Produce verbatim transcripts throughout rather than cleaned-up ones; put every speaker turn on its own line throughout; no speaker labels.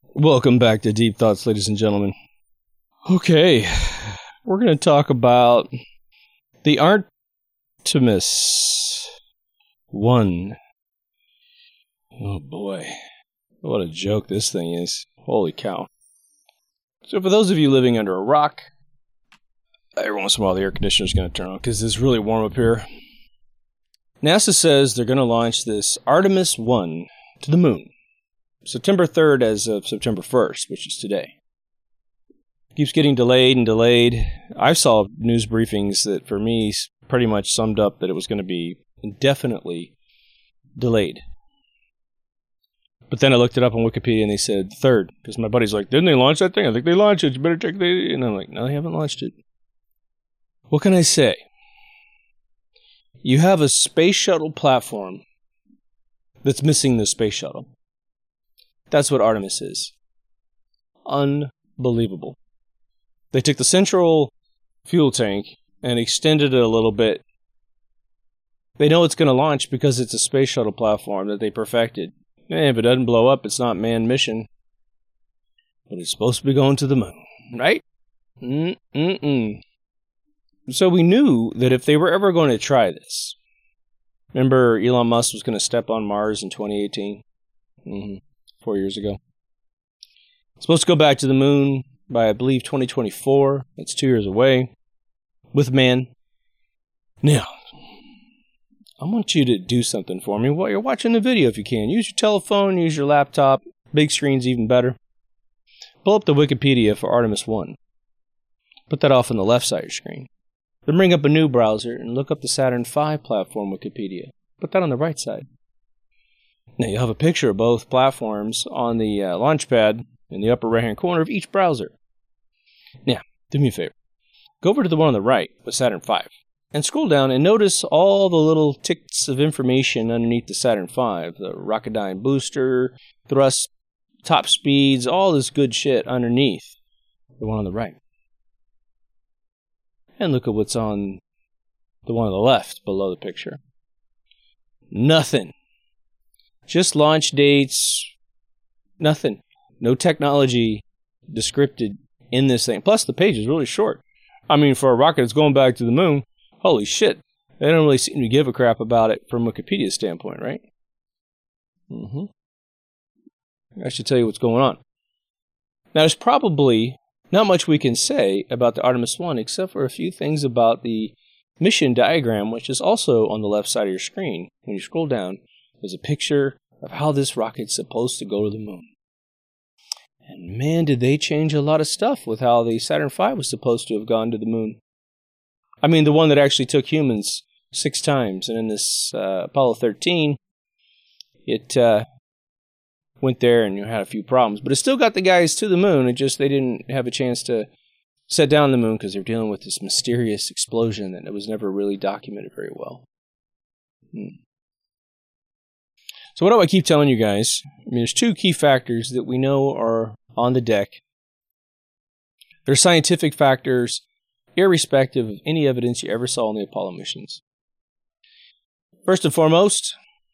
Welcome back to Deep Thoughts, ladies and gentlemen. Okay, we're going to talk about the Artemis one. Oh boy, what a joke this thing is. Holy cow. So for those of you living under a rock, every once in a while the air conditioner is going to turn on because it's really warm up here. NASA says they're going to launch this Artemis one to the moon. September third as of September first, which is today. Keeps getting delayed and delayed. I saw news briefings that for me pretty much summed up that it was going to be indefinitely delayed. But then I looked it up on Wikipedia and they said third, because my buddy's like, didn't they launch that thing? I think they launched it. You better check the... And I'm like, no, they haven't launched it. What can I say? You have a space shuttle platform that's missing the space shuttle. That's what Artemis is. Unbelievable. They took the central fuel tank and extended it a little bit. They know it's going to launch because it's a space shuttle platform that they perfected. And if it doesn't blow up, it's not a manned mission. But it's supposed to be going to the moon, right? Mm-mm-mm. So we knew that if they were ever going to try this, remember Elon Musk was going to step on Mars in twenty eighteen? Mm-hmm. Four years ago. Supposed to go back to the moon by, I believe, twenty twenty-four. That's two years away. With man. Now, I want you to do something for me while you're watching the video if you can. Use your telephone, use your laptop. Big screen's even better. Pull up the Wikipedia for Artemis one. Put that off on the left side of your screen. Then bring up a new browser and look up the Saturn five platform Wikipedia. Put that on the right side. Now you'll have a picture of both platforms on the uh, launch pad in the upper right-hand corner of each browser. Now, do me a favor. Go over to the one on the right with Saturn five and scroll down and notice all the little ticks of information underneath the Saturn five. The Rocketdyne booster, thrust, top speeds, all this good shit underneath the one on the right. And look at what's on the one on the left below the picture. Nothing. Just launch dates, nothing. No technology descripted in this thing. Plus, the page is really short. I mean, for a rocket that's going back to the moon, holy shit. They don't really seem to give a crap about it from Wikipedia's standpoint, right? Mm-hmm. I should tell you what's going on. Now, there's probably not much we can say about the Artemis one, except for a few things about the mission diagram, which is also on the left side of your screen. When you scroll down, there's a picture of how this rocket's supposed to go to the moon. And man, did they change a lot of stuff with how the Saturn five was supposed to have gone to the moon. I mean, the one that actually took humans six times. And in this uh, Apollo thirteen, it uh, went there and you know, had a few problems. But it still got the guys to the moon. It just they didn't have a chance to set down the moon because they were dealing with this mysterious explosion that it was never really documented very well. Hmm. So what do I keep telling you guys? I mean, there's two key factors that we know are on the deck. They're scientific factors, irrespective of any evidence you ever saw on the Apollo missions. First and foremost,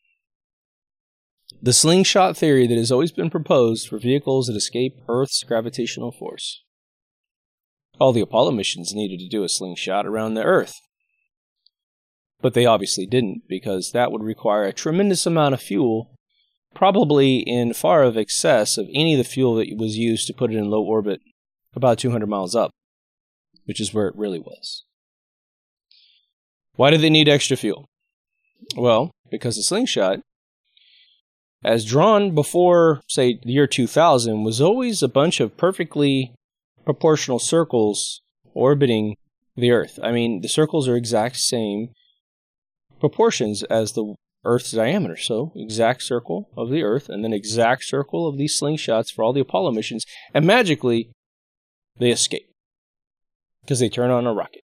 the slingshot theory that has always been proposed for vehicles that escape Earth's gravitational force. All the Apollo missions needed to do a slingshot around the Earth. But they obviously didn't, because that would require a tremendous amount of fuel, probably in far of excess of any of the fuel that was used to put it in low orbit about two hundred miles up, which is where it really was. Why did they need extra fuel? Well, because the slingshot, as drawn before, say, the year two thousand, was always a bunch of perfectly proportional circles orbiting the Earth. I mean, the circles are exact same proportions as the Earth's diameter. So, exact circle of the Earth, and then exact circle of these slingshots for all the Apollo missions, and magically, they escape. Because they turn on a rocket.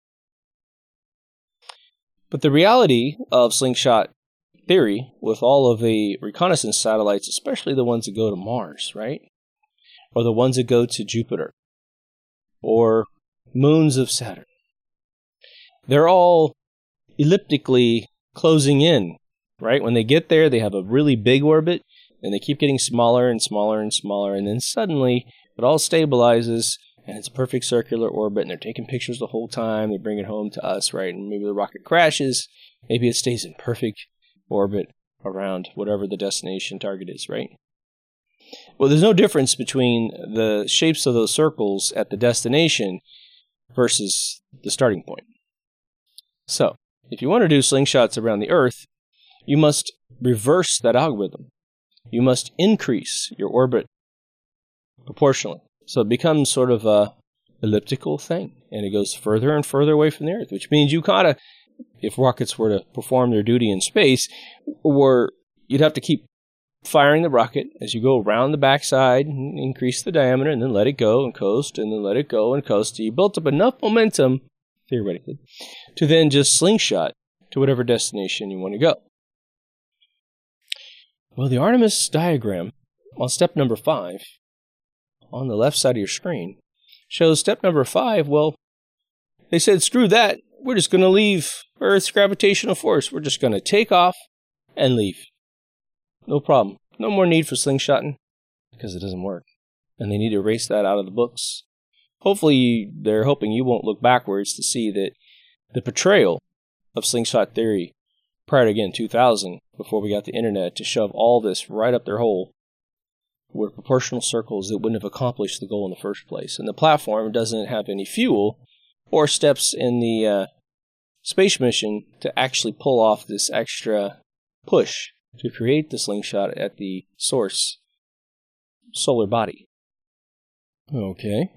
But the reality of slingshot theory, with all of the reconnaissance satellites, especially the ones that go to Mars, right? Or the ones that go to Jupiter, or moons of Saturn, they're all elliptically closing in, right? When they get there, they have a really big orbit. And they keep getting smaller and smaller and smaller, and then suddenly it all stabilizes, and it's a perfect circular orbit, and they're taking pictures the whole time. They bring it home to us, right? And maybe the rocket crashes. Maybe it stays in perfect orbit around whatever the destination target is, right? Well, there's no difference between the shapes of those circles at the destination versus the starting point. So, if you want to do slingshots around the Earth, you must reverse that algorithm. You must increase your orbit proportionally. So it becomes sort of a elliptical thing, and it goes further and further away from the Earth, which means you kind of, if rockets were to perform their duty in space, or you'd have to keep firing the rocket as you go around the backside and increase the diameter, and then let it go and coast, and then let it go and coast. So you built up enough momentum, theoretically, to then just slingshot to whatever destination you want to go. Well, the Artemis diagram on step number five, on the left side of your screen, shows step number five. Well, they said, screw that. We're just going to leave Earth's gravitational force. We're just going to take off and leave. No problem. No more need for slingshotting, because it doesn't work. And they need to erase that out of the books. Hopefully, they're hoping you won't look backwards to see that the portrayal of slingshot theory prior to, again, two thousand, before we got the internet, to shove all this right up their hole, were proportional circles that wouldn't have accomplished the goal in the first place. And the platform doesn't have any fuel or steps in the uh, space mission to actually pull off this extra push to create the slingshot at the source solar body. Okay.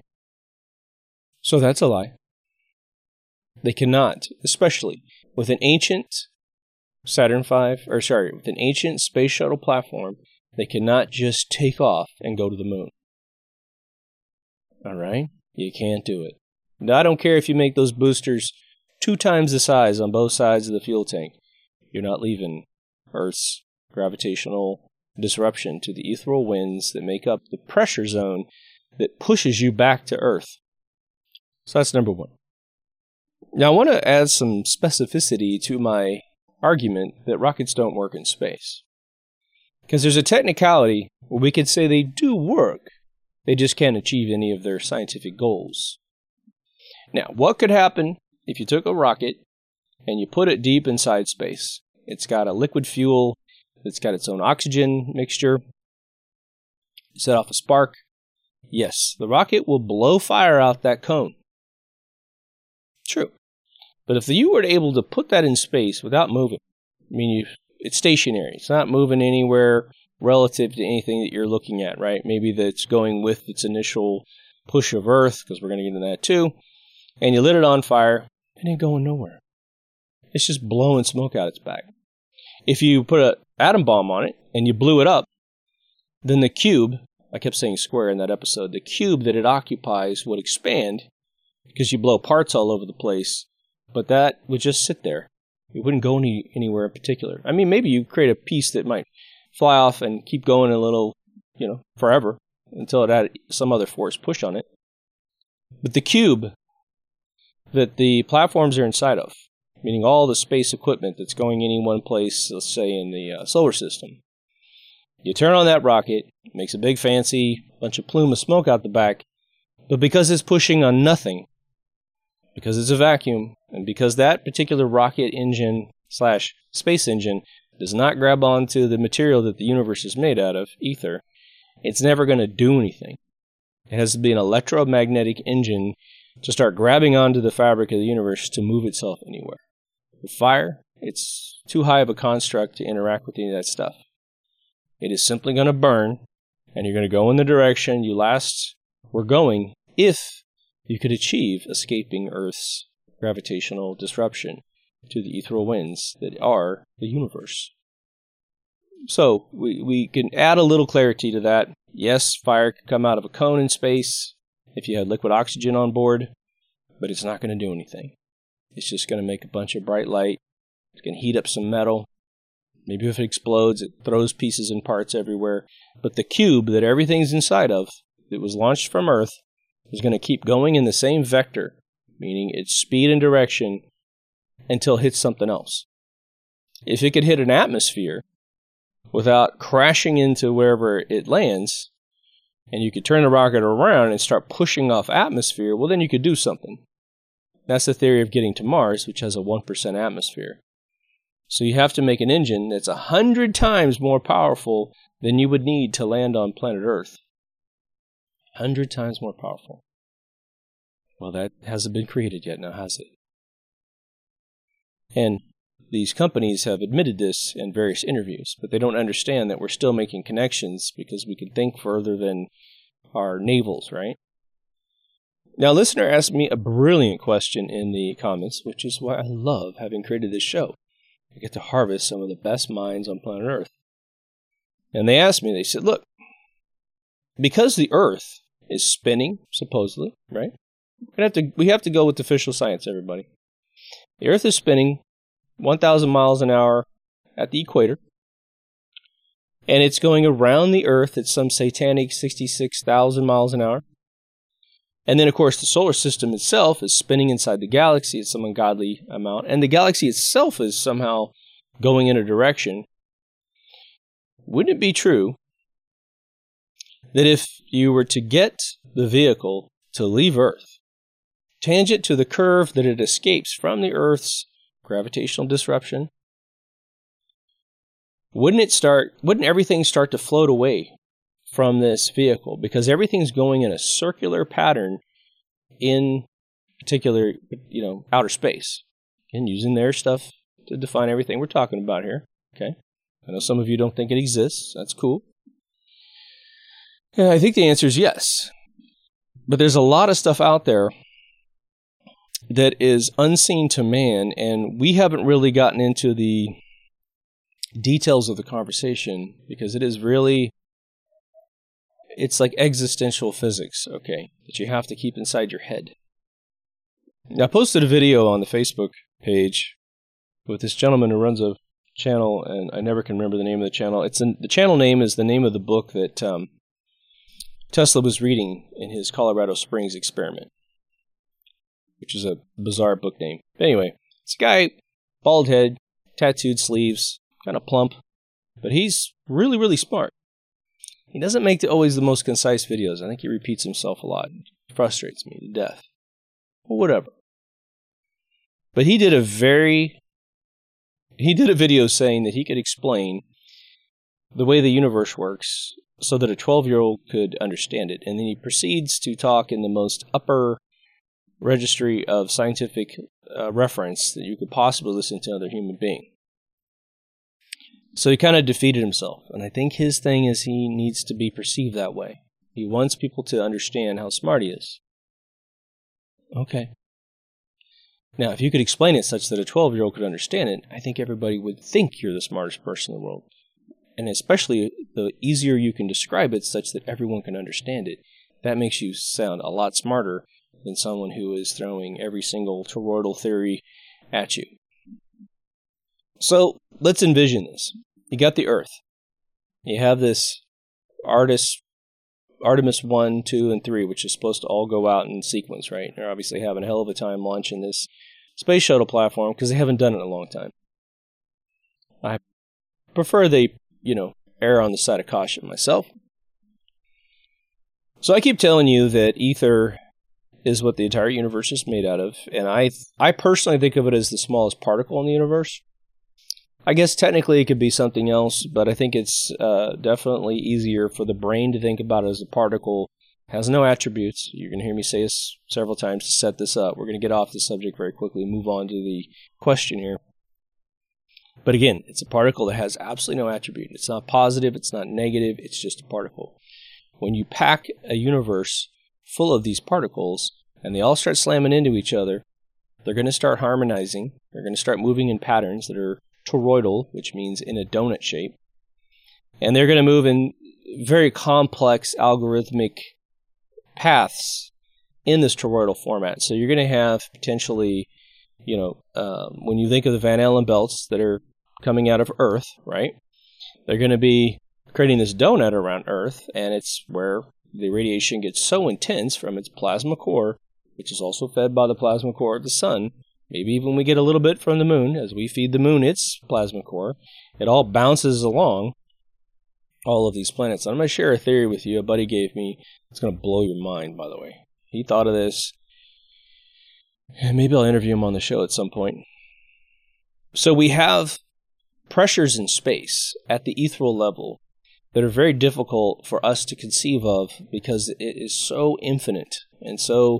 So that's a lie. They cannot, especially with an ancient Saturn five, or sorry, with an ancient space shuttle platform, they cannot just take off and go to the moon. Alright? You can't do it. Now, I don't care if you make those boosters two times the size on both sides of the fuel tank. You're not leaving Earth's gravitational disruption to the ethereal winds that make up the pressure zone that pushes you back to Earth. So that's number one. Now, I want to add some specificity to my argument that rockets don't work in space. Because there's a technicality where we could say they do work, they just can't achieve any of their scientific goals. Now, what could happen if you took a rocket and you put it deep inside space? It's got a liquid fuel, it's got its own oxygen mixture, you set off a spark. Yes, the rocket will blow fire out that cone. True. But if you were able to put that in space without moving, I mean, you, it's stationary. It's not moving anywhere relative to anything that you're looking at, right? Maybe that's going with its initial push of Earth, because we're going to get into that too. And you lit it on fire, it ain't going nowhere. It's just blowing smoke out its back. If you put an atom bomb on it and you blew it up, then the cube, I kept saying square in that episode, the cube that it occupies would expand because you blow parts all over the place. But that would just sit there. It wouldn't go any, anywhere in particular. I mean, maybe you create a piece that might fly off and keep going a little, you know, forever until it had some other force push on it. But the cube that the platforms are inside of, meaning all the space equipment that's going any one place, let's say in the uh, solar system, you turn on that rocket, it makes a big fancy bunch of plume of smoke out the back, but because it's pushing on nothing, because it's a vacuum, and because that particular rocket engine slash space engine does not grab onto the material that the universe is made out of, ether, it's never going to do anything. It has to be an electromagnetic engine to start grabbing onto the fabric of the universe to move itself anywhere. With fire, it's too high of a construct to interact with any of that stuff. It is simply going to burn, and you're going to go in the direction you last were going if you could achieve escaping Earth's gravitational disruption to the ethereal winds that are the universe. So, we, we can add a little clarity to that. Yes, fire can come out of a cone in space if you had liquid oxygen on board, but it's not going to do anything. It's just going to make a bunch of bright light. It's going to heat up some metal. Maybe if it explodes, it throws pieces and parts everywhere. But the cube that everything's inside of, that was launched from Earth, is going to keep going in the same vector, meaning its speed and direction, until it hits something else. If it could hit an atmosphere, without crashing into wherever it lands, and you could turn the rocket around and start pushing off atmosphere, well, then you could do something. That's the theory of getting to Mars, which has a one percent atmosphere. So you have to make an engine that's one hundred times more powerful than you would need to land on planet Earth. one hundred times more powerful. Well, that hasn't been created yet now, has it? And these companies have admitted this in various interviews, but they don't understand that we're still making connections because we can think further than our navels, right? Now, a listener asked me a brilliant question in the comments, which is why I love having created this show. I get to harvest some of the best minds on planet Earth. And they asked me, they said, look, because the Earth is spinning, supposedly, right? We have to, we have to go with official science, everybody. The Earth is spinning one thousand miles an hour at the equator, and it's going around the Earth at some satanic sixty-six thousand miles an hour. And then, of course, the solar system itself is spinning inside the galaxy at some ungodly amount, and the galaxy itself is somehow going in a direction. Wouldn't it be true that if you were to get the vehicle to leave Earth, tangent to the curve that it escapes from the Earth's gravitational disruption, wouldn't it start, wouldn't everything start to float away from this vehicle? Because everything's going in a circular pattern in particular, you know, outer space. And using their stuff to define everything we're talking about here. Okay? I know some of you don't think it exists. That's cool. And I think the answer is yes. But there's a lot of stuff out there that is unseen to man, and we haven't really gotten into the details of the conversation because it is really, it's like existential physics, okay, that you have to keep inside your head. Now, I posted a video on the Facebook page with this gentleman who runs a channel, and I never can remember the name of the channel. It's in, the channel name is the name of the book that um, Tesla was reading in his Colorado Springs experiment, which is a bizarre book name. But anyway, this guy, bald head, tattooed sleeves, kind of plump, but he's really, really smart. He doesn't make the, always the most concise videos. I think he repeats himself a lot. It frustrates me to death. Well, whatever. But he did a very, he did a video saying that he could explain the way the universe works so that a twelve-year-old could understand it. And then he proceeds to talk in the most upper registry of scientific uh, reference that you could possibly listen to another human being. So he kind of defeated himself, and I think his thing is he needs to be perceived that way. He wants people to understand how smart he is. Okay. Now, if you could explain it such that a twelve-year-old could understand it, I think everybody would think you're the smartest person in the world. And especially the easier you can describe it such that everyone can understand it, that makes you sound a lot smarter than someone who is throwing every single toroidal theory at you. So, let's envision this. You got the Earth. You have this Artemis, Artemis one, two, and three, which is supposed to all go out in sequence, right? They're obviously having a hell of a time launching this space shuttle platform because they haven't done it in a long time. I prefer they, you know, err on the side of caution myself. So I keep telling you that ether is what the entire universe is made out of, and I I personally think of it as the smallest particle in the universe. I guess technically it could be something else, but I think it's uh, definitely easier for the brain to think about it as a particle. It has no attributes. You're going to hear me say this several times to set this up. We're going to get off the subject very quickly and move on to the question here. But again, it's a particle that has absolutely no attribute. It's not positive, it's not negative, it's just a particle. When you pack a universe full of these particles, and they all start slamming into each other, they're going to start harmonizing. They're going to start moving in patterns that are toroidal, which means in a donut shape. And they're going to move in very complex algorithmic paths in this toroidal format. So you're going to have potentially, you know, um, when you think of the Van Allen belts that are coming out of Earth, right? They're going to be creating this donut around Earth, and it's where the radiation gets so intense from its plasma core, which is also fed by the plasma core of the sun. Maybe even we get a little bit from the moon as we feed the moon its plasma core. It all bounces along all of these planets. I'm going to share a theory with you a buddy gave me. It's going to blow your mind, by the way. He thought of this. And maybe I'll interview him on the show at some point. So we have pressures in space at the ethereal level that are very difficult for us to conceive of because it is so infinite and so,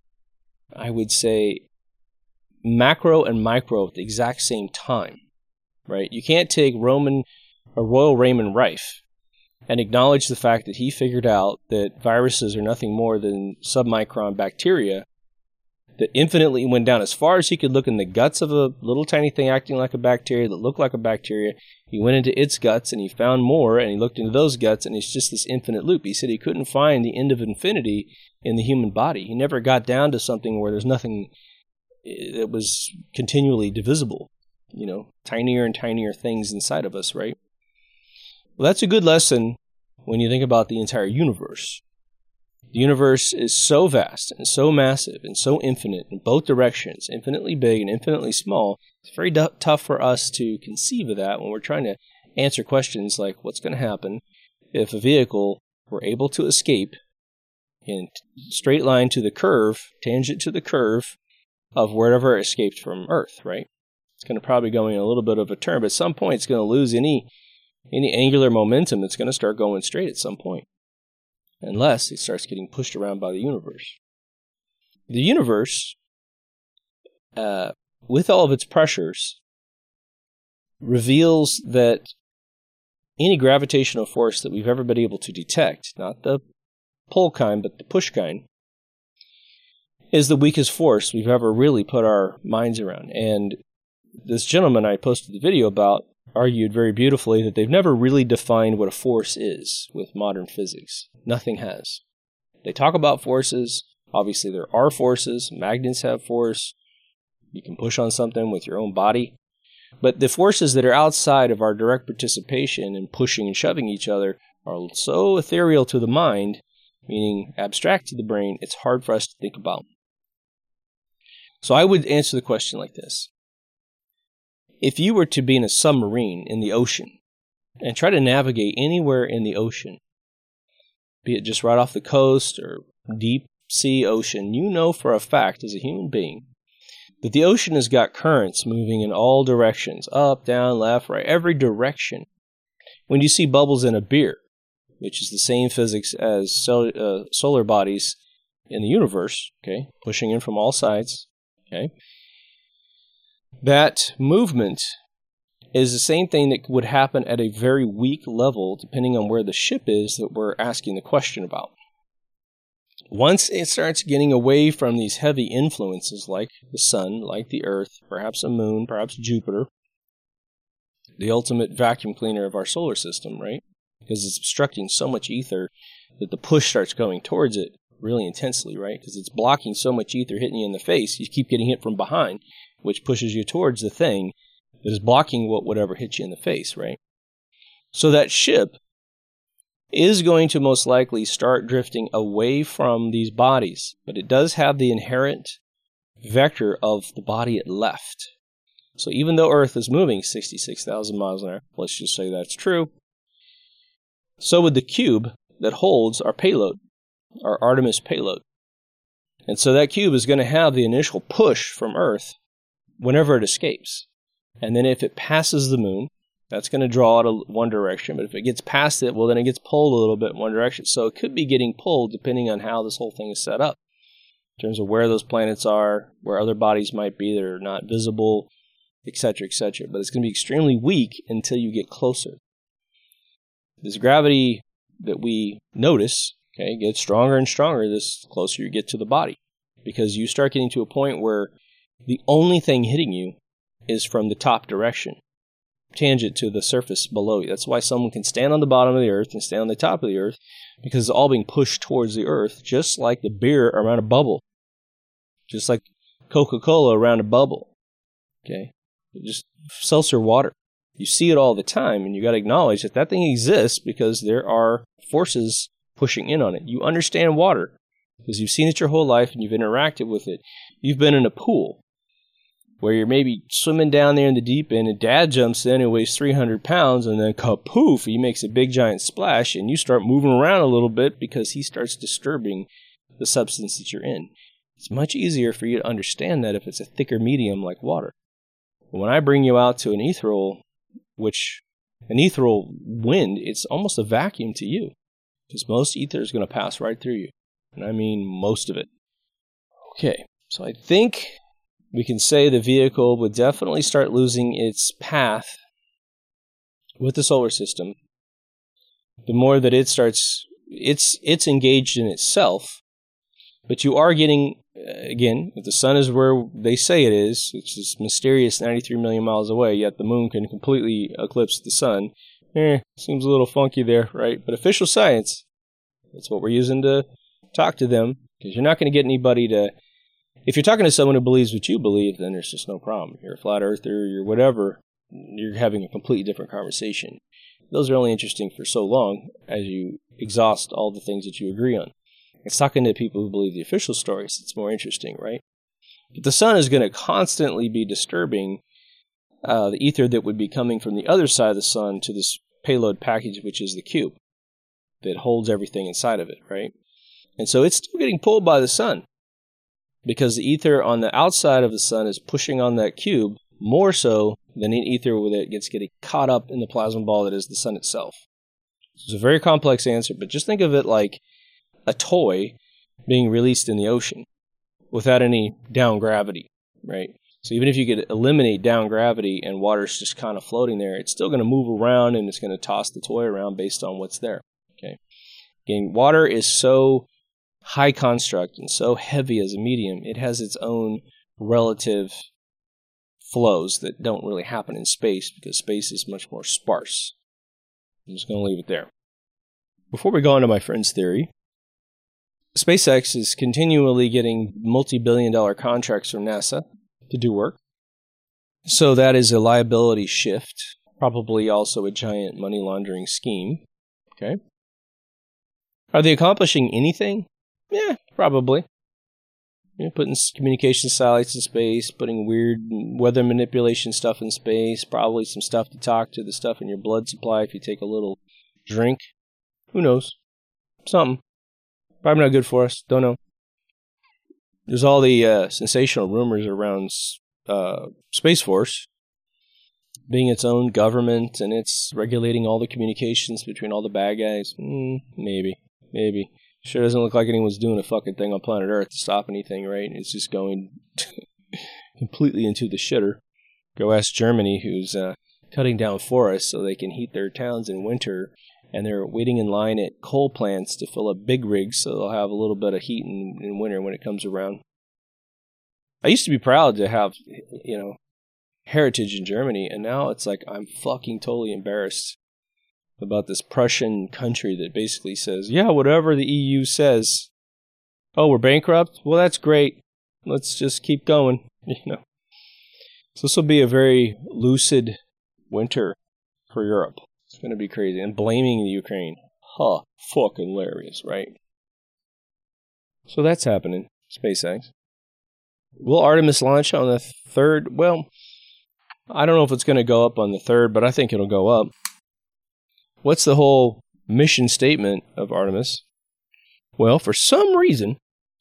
I would say, macro and micro at the exact same time, right? You can't take Roman or Royal Raymond Rife and acknowledge the fact that he figured out that viruses are nothing more than submicron bacteria that infinitely went down as far as he could look in the guts of a little tiny thing acting like a bacteria that looked like a bacteria. He went into its guts and he found more, and he looked into those guts, and it's just this infinite loop. He said he couldn't find the end of infinity in the human body. He never got down to something where there's nothing that was continually divisible, you know, tinier and tinier things inside of us, right? Well, that's a good lesson when you think about the entire universe. The universe is so vast and so massive and so infinite in both directions, infinitely big and infinitely small. It's very d- tough for us to conceive of that when we're trying to answer questions like what's going to happen if a vehicle were able to escape in straight line to the curve, tangent to the curve of wherever it escaped from Earth, right? It's going to probably go in a little bit of a turn, but at some point it's going to lose any any angular momentum. It's going to start going straight at some point, unless it starts getting pushed around by the universe. The universe, uh, with all of its pressures, reveals that any gravitational force that we've ever been able to detect, not the pull kind, but the push kind, is the weakest force we've ever really put our minds around. And this gentleman I posted the video about argued very beautifully that they've never really defined what a force is with modern physics. Nothing has. They talk about forces. Obviously, there are forces. Magnets have force. You can push on something with your own body. But the forces that are outside of our direct participation in pushing and shoving each other are so ethereal to the mind, meaning abstract to the brain, it's hard for us to think about. So I would answer the question like this. If you were to be in a submarine in the ocean and try to navigate anywhere in the ocean, be it just right off the coast or deep sea ocean, you know for a fact as a human being that the ocean has got currents moving in all directions, up, down, left, right, every direction. When you see bubbles in a beer, which is the same physics as sol- uh, solar bodies in the universe, okay, pushing in from all sides, okay, that movement is the same thing that would happen at a very weak level, depending on where the ship is that we're asking the question about. Once it starts getting away from these heavy influences like the sun, like the earth, perhaps a moon, perhaps Jupiter, the ultimate vacuum cleaner of our solar system, right? Because it's obstructing so much ether that the push starts going towards it really intensely, right? Because it's blocking so much ether hitting you in the face, you keep getting hit from behind, which pushes you towards the thing that is blocking what whatever hits you in the face, right? So that ship is going to most likely start drifting away from these bodies, but it does have the inherent vector of the body it left. So even though Earth is moving sixty-six thousand miles an hour, let's just say that's true, so would the cube that holds our payload, our Artemis payload. And so that cube is going to have the initial push from Earth whenever it escapes. And then if it passes the moon, that's going to draw it a, one direction. But if it gets past it, well, then it gets pulled a little bit in one direction. So it could be getting pulled depending on how this whole thing is set up, in terms of where those planets are, where other bodies might be that are not visible, et cetera, et cetera. But it's going to be extremely weak until you get closer. This gravity that we notice, okay, gets stronger and stronger the closer you get to the body, because you start getting to a point where the only thing hitting you is from the top direction, tangent to the surface below you. That's why someone can stand on the bottom of the earth and stand on the top of the earth, because it's all being pushed towards the earth, just like the beer around a bubble, just like Coca-Cola around a bubble. Okay, just seltzer water. You see it all the time, and you got to acknowledge that that thing exists because there are forces pushing in on it. You understand water because you've seen it your whole life and you've interacted with it. You've been in a pool. where you're maybe swimming down there in the deep end and dad jumps in and weighs three hundred pounds and then kapoof, he makes a big giant splash and you start moving around a little bit because he starts disturbing the substance that you're in. It's much easier for you to understand that if it's a thicker medium like water. But when I bring you out to an ethereal, which an ethereal wind, it's almost a vacuum to you because most ether is going to pass right through you. And I mean most of it. Okay, so I think we can say the vehicle would definitely start losing its path with the solar system. The more that it starts, it's it's engaged in itself, but you are getting, again, if the sun is where they say it is, it's this mysterious ninety-three million miles away, yet the moon can completely eclipse the sun. Eh, seems a little funky there, right? But official science, that's what we're using to talk to them, because you're not going to get anybody to... If you're talking to someone who believes what you believe, then there's just no problem. You're a flat earther, you're whatever, you're having a completely different conversation. Those are only interesting for so long as you exhaust all the things that you agree on. It's talking to people who believe the official stories that's more interesting, right? But the sun is going to constantly be disturbing uh, the ether that would be coming from the other side of the sun to this payload package, which is the cube that holds everything inside of it, right? And so it's still getting pulled by the sun, because the ether on the outside of the sun is pushing on that cube more so than an ether that gets getting caught up in the plasma ball that is the sun itself. It's a very complex answer, but just think of it like a toy being released in the ocean without any down gravity, right? So even if you could eliminate down gravity and water's just kind of floating there, it's still going to move around and it's going to toss the toy around based on what's there, okay? Again, water is so high construct and so heavy as a medium, it has its own relative flows that don't really happen in space because space is much more sparse. I'm just going to leave it there. Before we go on to my friend's theory, SpaceX is continually getting multi-billion dollar contracts from NASA to do work. So that is a liability shift, probably also a giant money laundering scheme. Okay. Are they accomplishing anything? Yeah, probably. You know, putting communication satellites in space, putting weird weather manipulation stuff in space, probably some stuff to talk to the stuff in your blood supply if you take a little drink. Who knows? Something. Probably not good for us. Don't know. There's all the uh, sensational rumors around uh, Space Force being its own government and it's regulating all the communications between all the bad guys. Mm, maybe. Maybe. Sure doesn't look like anyone's doing a fucking thing on planet Earth to stop anything, right? It's just going completely into the shitter. Go ask Germany, who's uh, cutting down forests so they can heat their towns in winter, and they're waiting in line at coal plants to fill up big rigs so they'll have a little bit of heat in, in winter when it comes around. I used to be proud to have, you know, heritage in Germany, and now it's like I'm fucking totally embarrassed about this Prussian country that basically says, yeah, whatever the E U says. Oh, we're bankrupt? Well, that's great. Let's just keep going, you know. So this will be a very lucid winter for Europe. It's going to be crazy. And blaming the Ukraine. Huh. Fucking hilarious, right? So that's happening. SpaceX. Will Artemis launch on the third? Well, I don't know if it's going to go up on the third, but I think it'll go up. What's the whole mission statement of Artemis? Well, for some reason,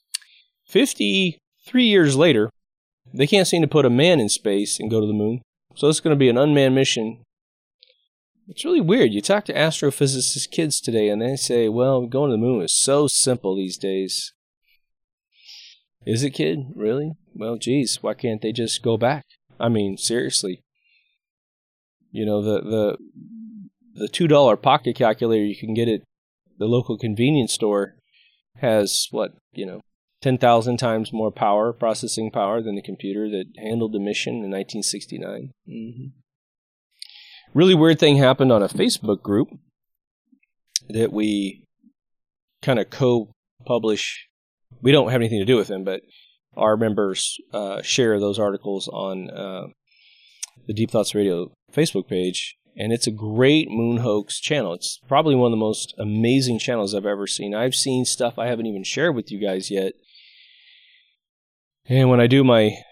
fifty-three years later, they can't seem to put a man in space and go to the moon. So it's going to be an unmanned mission. It's really weird. You talk to astrophysicist kids today, and they say, well, going to the moon is so simple these days. Is it, kid? Really? Well, geez, why can't they just go back? I mean, seriously. You know, the... the The two dollar pocket calculator you can get at the local convenience store has, what, you know, ten thousand times more power, processing power, than the computer that handled the mission in nineteen sixty-nine. Mm-hmm. Really weird thing happened on a Facebook group that we kind of co-publish. We don't have anything to do with them, but our members uh, share those articles on uh, the Deep Thoughts Radio Facebook page. And it's a great moon hoax channel. It's probably one of the most amazing channels I've ever seen. I've seen stuff I haven't even shared with you guys yet. And when I do my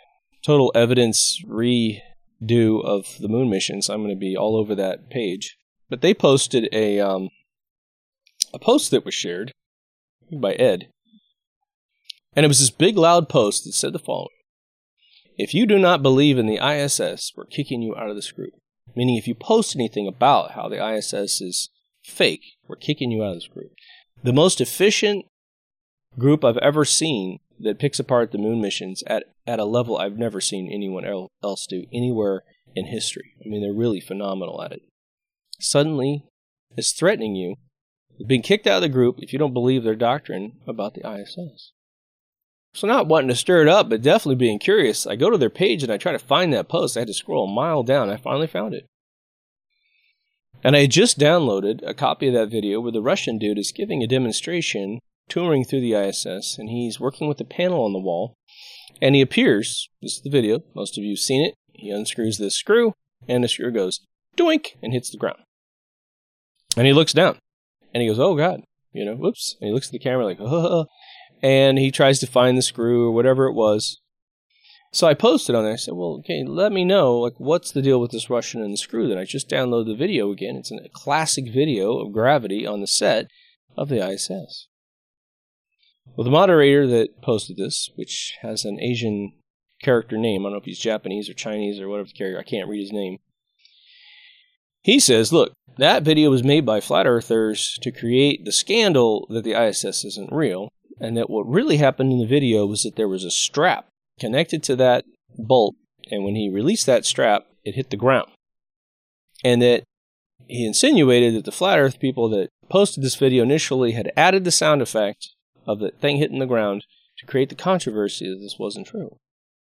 total evidence redo of the moon missions. I'm going to be all over that page. But they posted a um, a post that was shared by Ed. And it was this big, loud post that said the following. If you do not believe in the I S S, we're kicking you out of this group. Meaning if you post anything about how the I S S is fake, we're kicking you out of this group. The most efficient group I've ever seen that picks apart the moon missions at, at a level I've never seen anyone else do anywhere in history. I mean, they're really phenomenal at it. Suddenly, is threatening you with being kicked out of the group if you don't believe their doctrine about the I S S. So not wanting to stir it up, but definitely being curious, I go to their page and I try to find that post. I had to scroll a mile down. I finally found it. And I had just downloaded a copy of that video where the Russian dude is giving a demonstration, touring through the I S S, and he's working with a panel on the wall. And he appears, this is the video, most of you have seen it, he unscrews this screw, and the screw goes, doink, and hits the ground. And he looks down, and he goes, oh God, you know, whoops. And he looks at the camera like, oh, and he tries to find the screw or whatever it was. So I posted on there. I said, well, okay, let me know, like, what's the deal with this Russian and the screw? That I just downloaded the video again. It's a classic video of gravity on the set of the I S S. Well, the moderator that posted this, which has an Asian character name, I don't know if he's Japanese or Chinese or whatever the character, I can't read his name. He says, look, that video was made by flat earthers to create the scandal that the I S S isn't real. And that what really happened in the video was that there was a strap connected to that bolt, and when he released that strap, it hit the ground. And that he insinuated that the flat earth people that posted this video initially had added the sound effect of the thing hitting the ground to create the controversy that this wasn't true.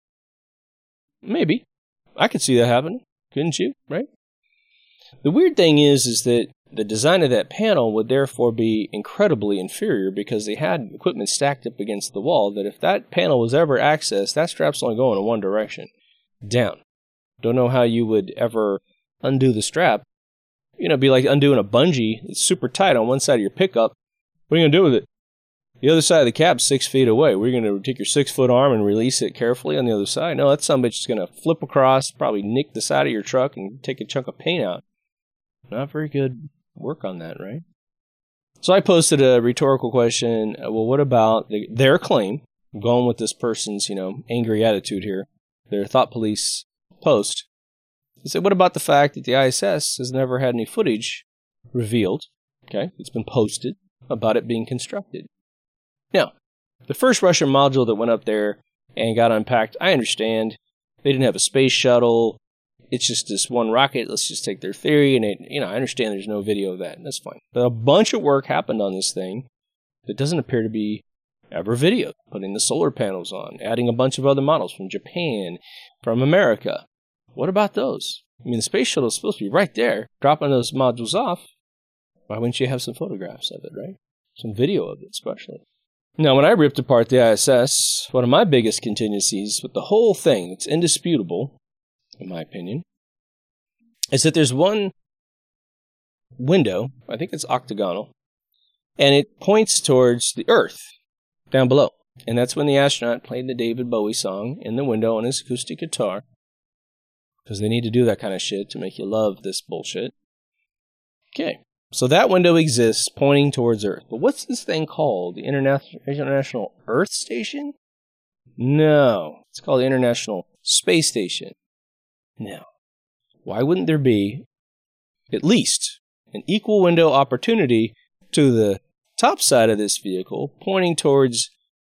Maybe. I could see that happening. Couldn't you? Right? The weird thing is, is that the design of that panel would therefore be incredibly inferior because they had equipment stacked up against the wall that if that panel was ever accessed, that strap's only going in one direction, down. Don't know how you would ever undo the strap. You know, it'd be like undoing a bungee. It's super tight on one side of your pickup. What are you going to do with it? The other side of the cab's six feet away. We're going to take your six-foot arm and release it carefully on the other side? No, that sumbitch is going to flip across, probably nick the side of your truck and take a chunk of paint out. Not very good work on that, right? So I posted a rhetorical question. Well, what about the, their claim? I'm going with this person's, you know, angry attitude here. Their Thought Police post. I said, what about the fact that the I S S has never had any footage revealed? Okay, it's been posted about it being constructed. Now, the first Russian module that went up there and got unpacked, I understand. They didn't have a space shuttle. It's just this one rocket. Let's just take their theory. And, it, you know, I understand there's no video of that. That's fine. But a bunch of work happened on this thing that doesn't appear to be ever videoed. Putting the solar panels on, adding a bunch of other models from Japan, from America. What about those? I mean, the space shuttle is supposed to be right there, dropping those modules off. Why wouldn't you have some photographs of it, right? Some video of it, especially. Now, when I ripped apart the I S S, one of my biggest contingencies with the whole thing, it's indisputable, in my opinion, is that there's one window, I think it's octagonal, and it points towards the Earth down below. And that's when the astronaut played the David Bowie song in the window on his acoustic guitar, because they need to do that kind of shit to make you love this bullshit. Okay, so that window exists pointing towards Earth. But what's this thing called? The Interna- International Earth Station? No, it's called the International Space Station. Now, why wouldn't there be at least an equal window opportunity to the top side of this vehicle pointing towards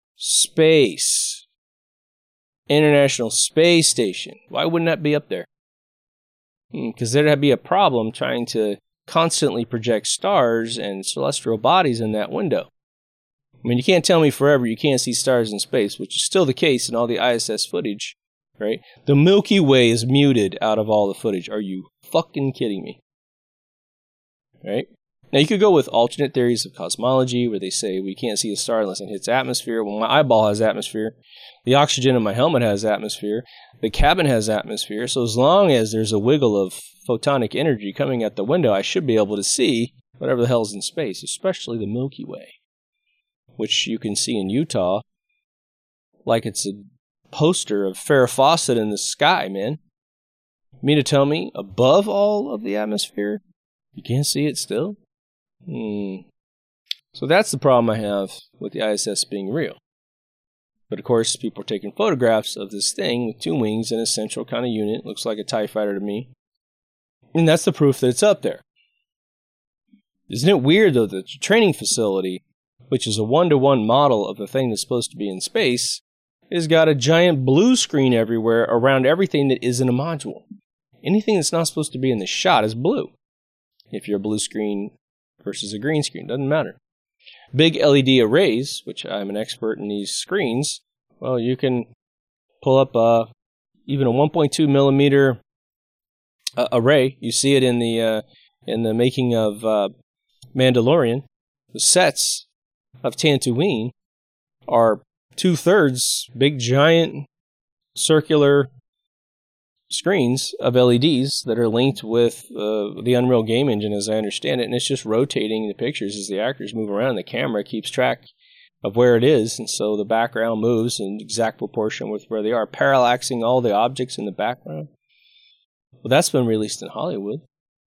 space? International Space Station. Why wouldn't that be up there? Because hmm, there'd be a problem trying to constantly project stars and celestial bodies in that window. I mean, you can't tell me forever you can't see stars in space, which is still the case in all the I S S footage. Right? The Milky Way is muted out of all the footage. Are you fucking kidding me? Right? Now, you could go with alternate theories of cosmology where they say we can't see a star unless it hits atmosphere. Well, my eyeball has atmosphere. The oxygen in my helmet has atmosphere. The cabin has atmosphere. So as long as there's a wiggle of photonic energy coming at the window, I should be able to see whatever the hell's in space, especially the Milky Way, which you can see in Utah like it's a poster of Farrah Fawcett in the sky, man. You mean to tell me, above all of the atmosphere, you can't see it still? Hmm. So that's the problem I have with the I S S being real. But of course, people are taking photographs of this thing with two wings and a central kind of unit. Looks like a TIE fighter to me. And that's the proof that it's up there. Isn't it weird, though, that the training facility, which is a one-to-one model of the thing that's supposed to be in space, has got a giant blue screen everywhere around everything that isn't a module. Anything that's not supposed to be in the shot is blue. If you're a blue screen versus a green screen, doesn't matter. Big L E D arrays, which I'm an expert in these screens, well, you can pull up uh, even a one point two millimeter uh, array. You see it in the uh, in the making of uh, Mandalorian. The sets of Tatooine are two-thirds big, giant, circular screens of L E Ds that are linked with uh, the Unreal Game Engine, as I understand it, and it's just rotating the pictures as the actors move around. The camera keeps track of where it is, and so the background moves in exact proportion with where they are, parallaxing all the objects in the background. Well, that's been released in Hollywood.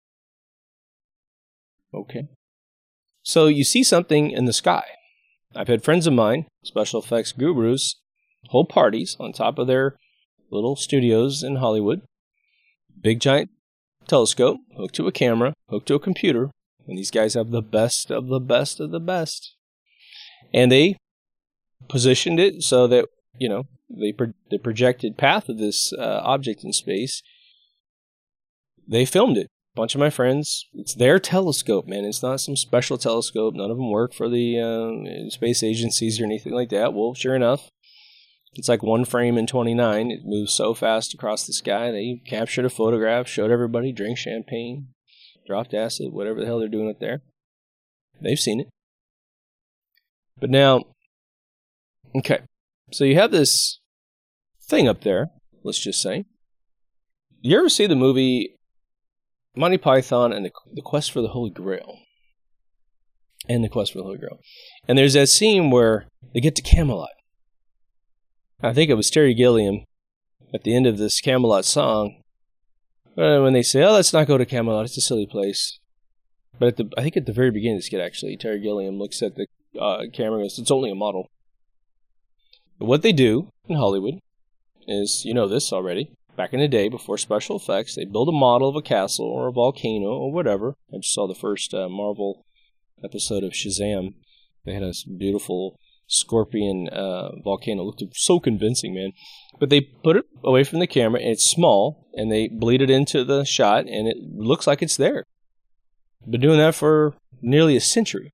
Okay. So you see something in the sky. I've had friends of mine, special effects gurus, hold parties on top of their little studios in Hollywood. Big giant telescope hooked to a camera, hooked to a computer, and these guys have the best of the best of the best. And they positioned it so that, you know, they pro- the projected path of this uh, object in space, they filmed it. A bunch of my friends, it's their telescope, man. It's not some special telescope. None of them work for the uh, space agencies or anything like that. Well, sure enough, it's like one frame in twenty-nine. It moves so fast across the sky. They captured a photograph, showed everybody, drank champagne, dropped acid, whatever the hell they're doing up there. They've seen it. But now, okay, so you have this thing up there, let's just say. You ever see the movie Monty Python and the, the Quest for the Holy Grail? And the Quest for the Holy Grail. And there's that scene where they get to Camelot. I think it was Terry Gilliam at the end of this Camelot song, uh, when they say, oh, let's not go to Camelot, it's a silly place. But at the, I think at the very beginning of the skit, actually, Terry Gilliam looks at the uh, camera and goes, it's only a model. But what they do in Hollywood is, you know this already, back in the day, before special effects, they build a model of a castle or a volcano or whatever. I just saw the first uh, Marvel episode of Shazam. They had a beautiful scorpion uh, volcano. It looked so convincing, man. But they put it away from the camera, and it's small, and they bleed it into the shot, and it looks like it's there. Been doing that for nearly a century.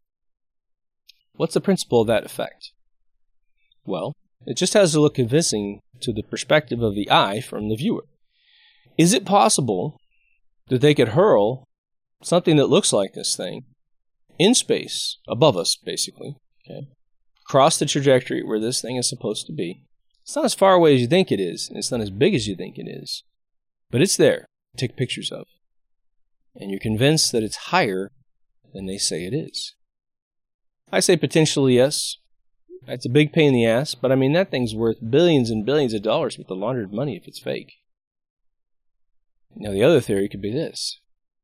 What's the principle of that effect? Well, it just has to look convincing to the perspective of the eye from the viewer. Is it possible that they could hurl something that looks like this thing in space, above us, basically, okay, across the trajectory where this thing is supposed to be? It's not as far away as you think it is, and it's not as big as you think it is, but it's there to take pictures of. And you're convinced that it's higher than they say it is. I say potentially yes. That's a big pain in the ass, but I mean, that thing's worth billions and billions of dollars with the laundered money if it's fake. Now, the other theory could be this.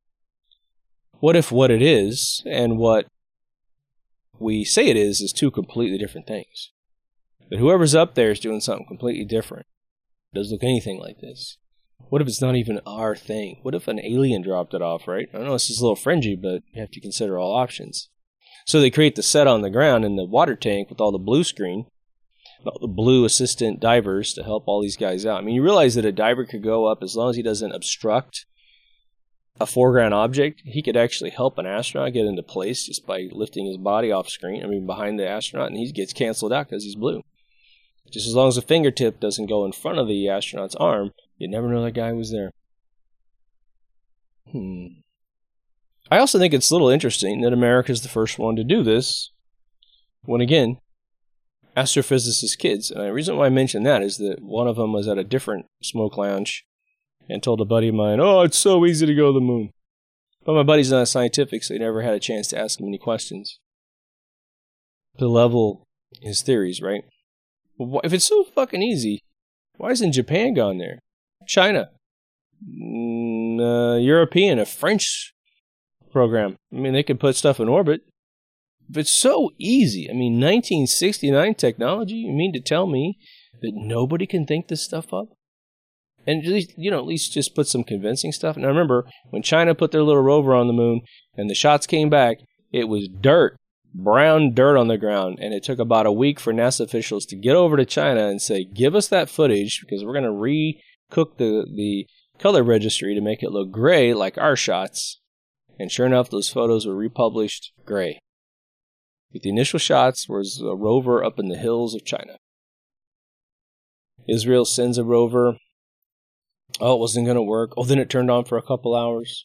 What if what it is and what we say it is is two completely different things? That whoever's up there is doing something completely different. It doesn't look anything like this. What if it's not even our thing? What if an alien dropped it off, right? I know this is a little fringy, but you have to consider all options. So they create the set on the ground in the water tank with all the blue screen, all the blue assistant divers to help all these guys out. I mean, you realize that a diver could go up as long as he doesn't obstruct a foreground object. He could actually help an astronaut get into place just by lifting his body off screen, I mean, behind the astronaut, and he gets canceled out because he's blue. Just as long as a fingertip doesn't go in front of the astronaut's arm, you'd never know that guy was there. Hmm. I also think it's a little interesting that America's the first one to do this when, again, astrophysicist kids. And the reason why I mention that is that one of them was at a different smoke lounge and told a buddy of mine, oh, it's so easy to go to the moon. But my buddy's not scientific, so he never had a chance to ask him any questions to level his theories, right? If it's so fucking easy, why isn't Japan gone there? China, mm, uh, European, a French program. I mean, they could put stuff in orbit. If it's so easy, I mean, nineteen sixty-nine technology, you mean to tell me that nobody can think this stuff up? And at least, you know, at least just put some convincing stuff. And I remember when China put their little rover on the moon and the shots came back, it was dirt. Brown dirt on the ground, and it took about a week for NASA officials to get over to China and say, give us that footage because we're going to re-cook the, the color registry to make it look gray like our shots. And sure enough, those photos were republished gray. But the initial shots was a rover up in the hills of China. Israel sends a rover. Oh, it wasn't going to work. Oh, then it turned on for a couple hours.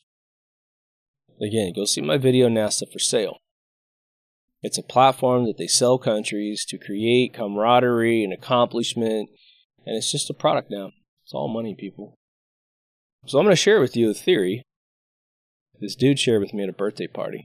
Again, go see my video, NASA for Sale. It's a platform that they sell countries to create camaraderie and accomplishment, and it's just a product now. It's all money, people. So I'm going to share with you a theory this dude shared with me at a birthday party.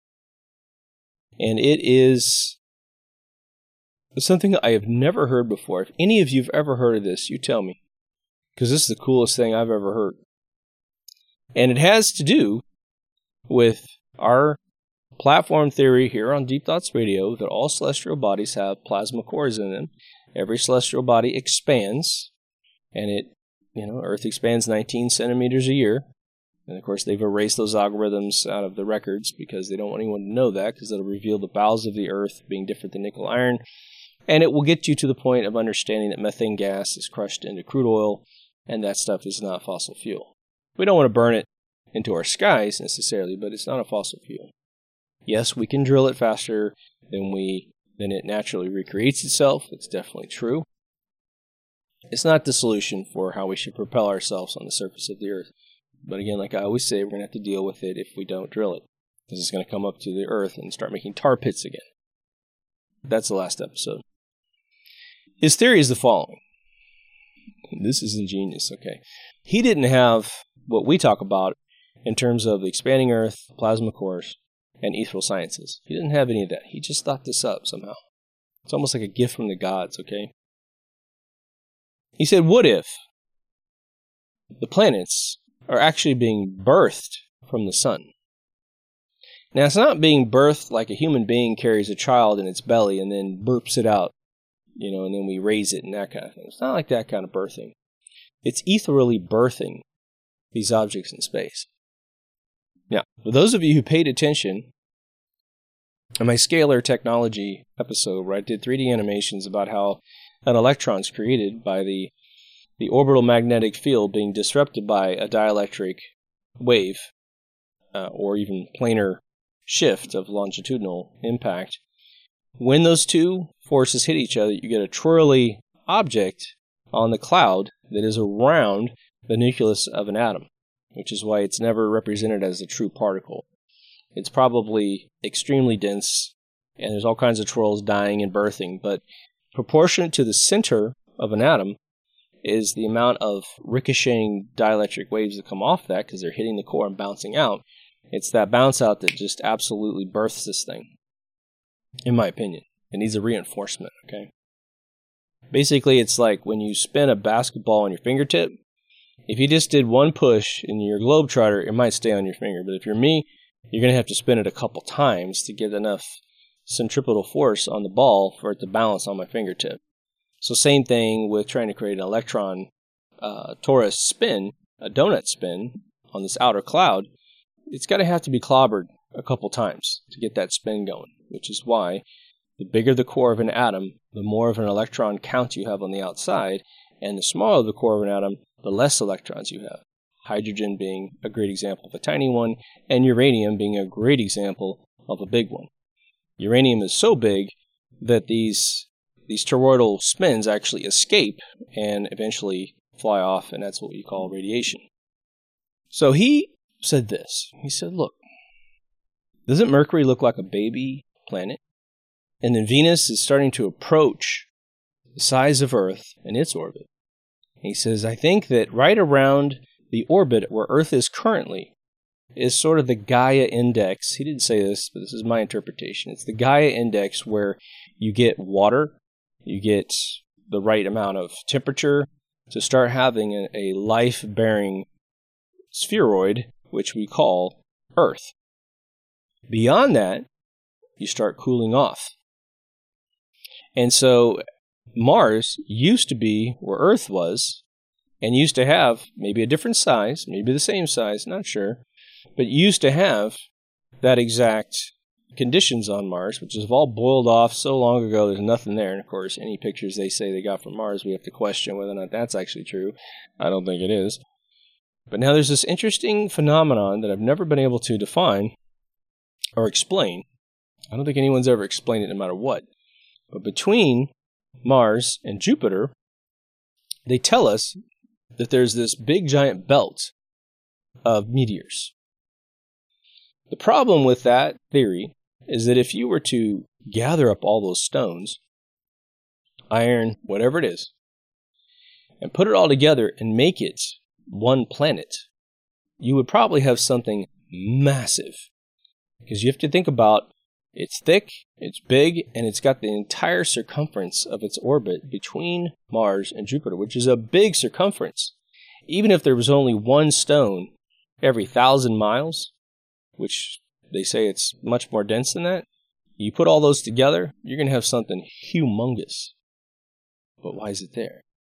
And it is something I have never heard before. If any of you have ever heard of this, you tell me. Because this is the coolest thing I've ever heard. And it has to do with our platform theory here on Deep Thoughts Radio that all celestial bodies have plasma cores in them. Every celestial body expands, and it, you know, Earth expands nineteen centimeters a year. And of course, they've erased those algorithms out of the records because they don't want anyone to know that, because it'll reveal the bowels of the Earth being different than nickel iron. And it will get you to the point of understanding that methane gas is crushed into crude oil, and that stuff is not fossil fuel. We don't want to burn it into our skies necessarily, but it's not a fossil fuel. Yes, we can drill it faster than we than it naturally recreates itself. It's definitely true. It's not the solution for how we should propel ourselves on the surface of the Earth. But again, like I always say, we're going to have to deal with it if we don't drill it. Because it's going to come up to the Earth and start making tar pits again. That's the last episode. His theory is the following. This is ingenious, okay? He didn't have what we talk about in terms of the expanding Earth, plasma cores, and ethereal sciences. He didn't have any of that. He just thought this up somehow. It's almost like a gift from the gods, okay? He said, what if the planets are actually being birthed from the sun? Now, it's not being birthed like a human being carries a child in its belly and then burps it out, you know, and then we raise it and that kind of thing. It's not like that kind of birthing. It's ethereally birthing these objects in space. Now, for those of you who paid attention in my scalar technology episode where I did three D animations about how an electron is created by the, the orbital magnetic field being disrupted by a dielectric wave uh, or even planar shift of longitudinal impact, when those two forces hit each other, you get a twirly object on the cloud that is around the nucleus of an atom, which is why it's never represented as a true particle. It's probably extremely dense, and there's all kinds of twirls dying and birthing, but proportionate to the center of an atom is the amount of ricocheting dielectric waves that come off that because they're hitting the core and bouncing out. It's that bounce out that just absolutely births this thing, in my opinion. It needs a reinforcement, okay? Basically, it's like when you spin a basketball on your fingertip. If you just did one push in your Globetrotter, it might stay on your finger. But if you're me, you're going to have to spin it a couple times to get enough centripetal force on the ball for it to balance on my fingertip. So same thing with trying to create an electron uh, torus spin, a donut spin on this outer cloud. It's got to have to be clobbered a couple times to get that spin going, which is why the bigger the core of an atom, the more of an electron count you have on the outside, and the smaller the core of an atom, the less electrons you have. Hydrogen being a great example of a tiny one, and uranium being a great example of a big one. Uranium is so big that these these toroidal spins actually escape and eventually fly off, and that's what we call radiation. So he said this. He said, look, doesn't Mercury look like a baby planet? And then Venus is starting to approach the size of Earth in its orbit. He says, I think that right around the orbit where Earth is currently is sort of the Gaia index. He didn't say this, but this is my interpretation. It's the Gaia index where you get water, you get the right amount of temperature to start having a, a life-bearing spheroid, which we call Earth. Beyond that, you start cooling off. And so Mars used to be where Earth was, and used to have maybe a different size, maybe the same size, not sure, but used to have that exact conditions on Mars, which have all boiled off so long ago, there's nothing there. And of course, any pictures they say they got from Mars, we have to question whether or not that's actually true. I don't think it is. But now there's this interesting phenomenon that I've never been able to define or explain. I don't think anyone's ever explained it no matter what. But between Mars and Jupiter, they tell us that there's this big giant belt of meteors. The problem with that theory is that if you were to gather up all those stones, iron, whatever it is, and put it all together and make it one planet, you would probably have something massive. Because you have to think about, it's thick, it's big, and it's got the entire circumference of its orbit between Mars and Jupiter, which is a big circumference. Even if there was only one stone every thousand miles, which they say it's much more dense than that, you put all those together, you're going to have something humongous. But why is it there?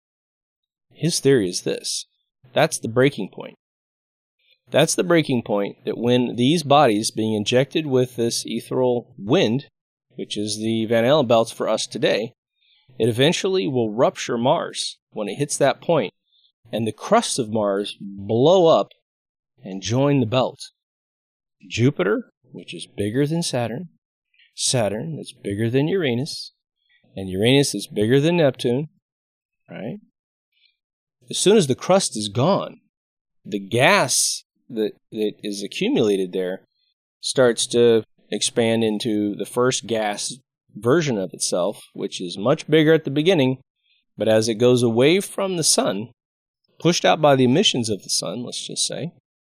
His theory is this. That's the breaking point. That's the breaking point that when these bodies being injected with this ethereal wind, which is the Van Allen belts for us today, it eventually will rupture Mars when it hits that point, and the crust of Mars blow up and join the belt. Jupiter, which is bigger than Saturn, Saturn that's bigger than Uranus, and Uranus is bigger than Neptune, right? As soon as the crust is gone, the gas that, that is accumulated there starts to expand into the first gas version of itself, which is much bigger at the beginning, but as it goes away from the sun, pushed out by the emissions of the sun, let's just say,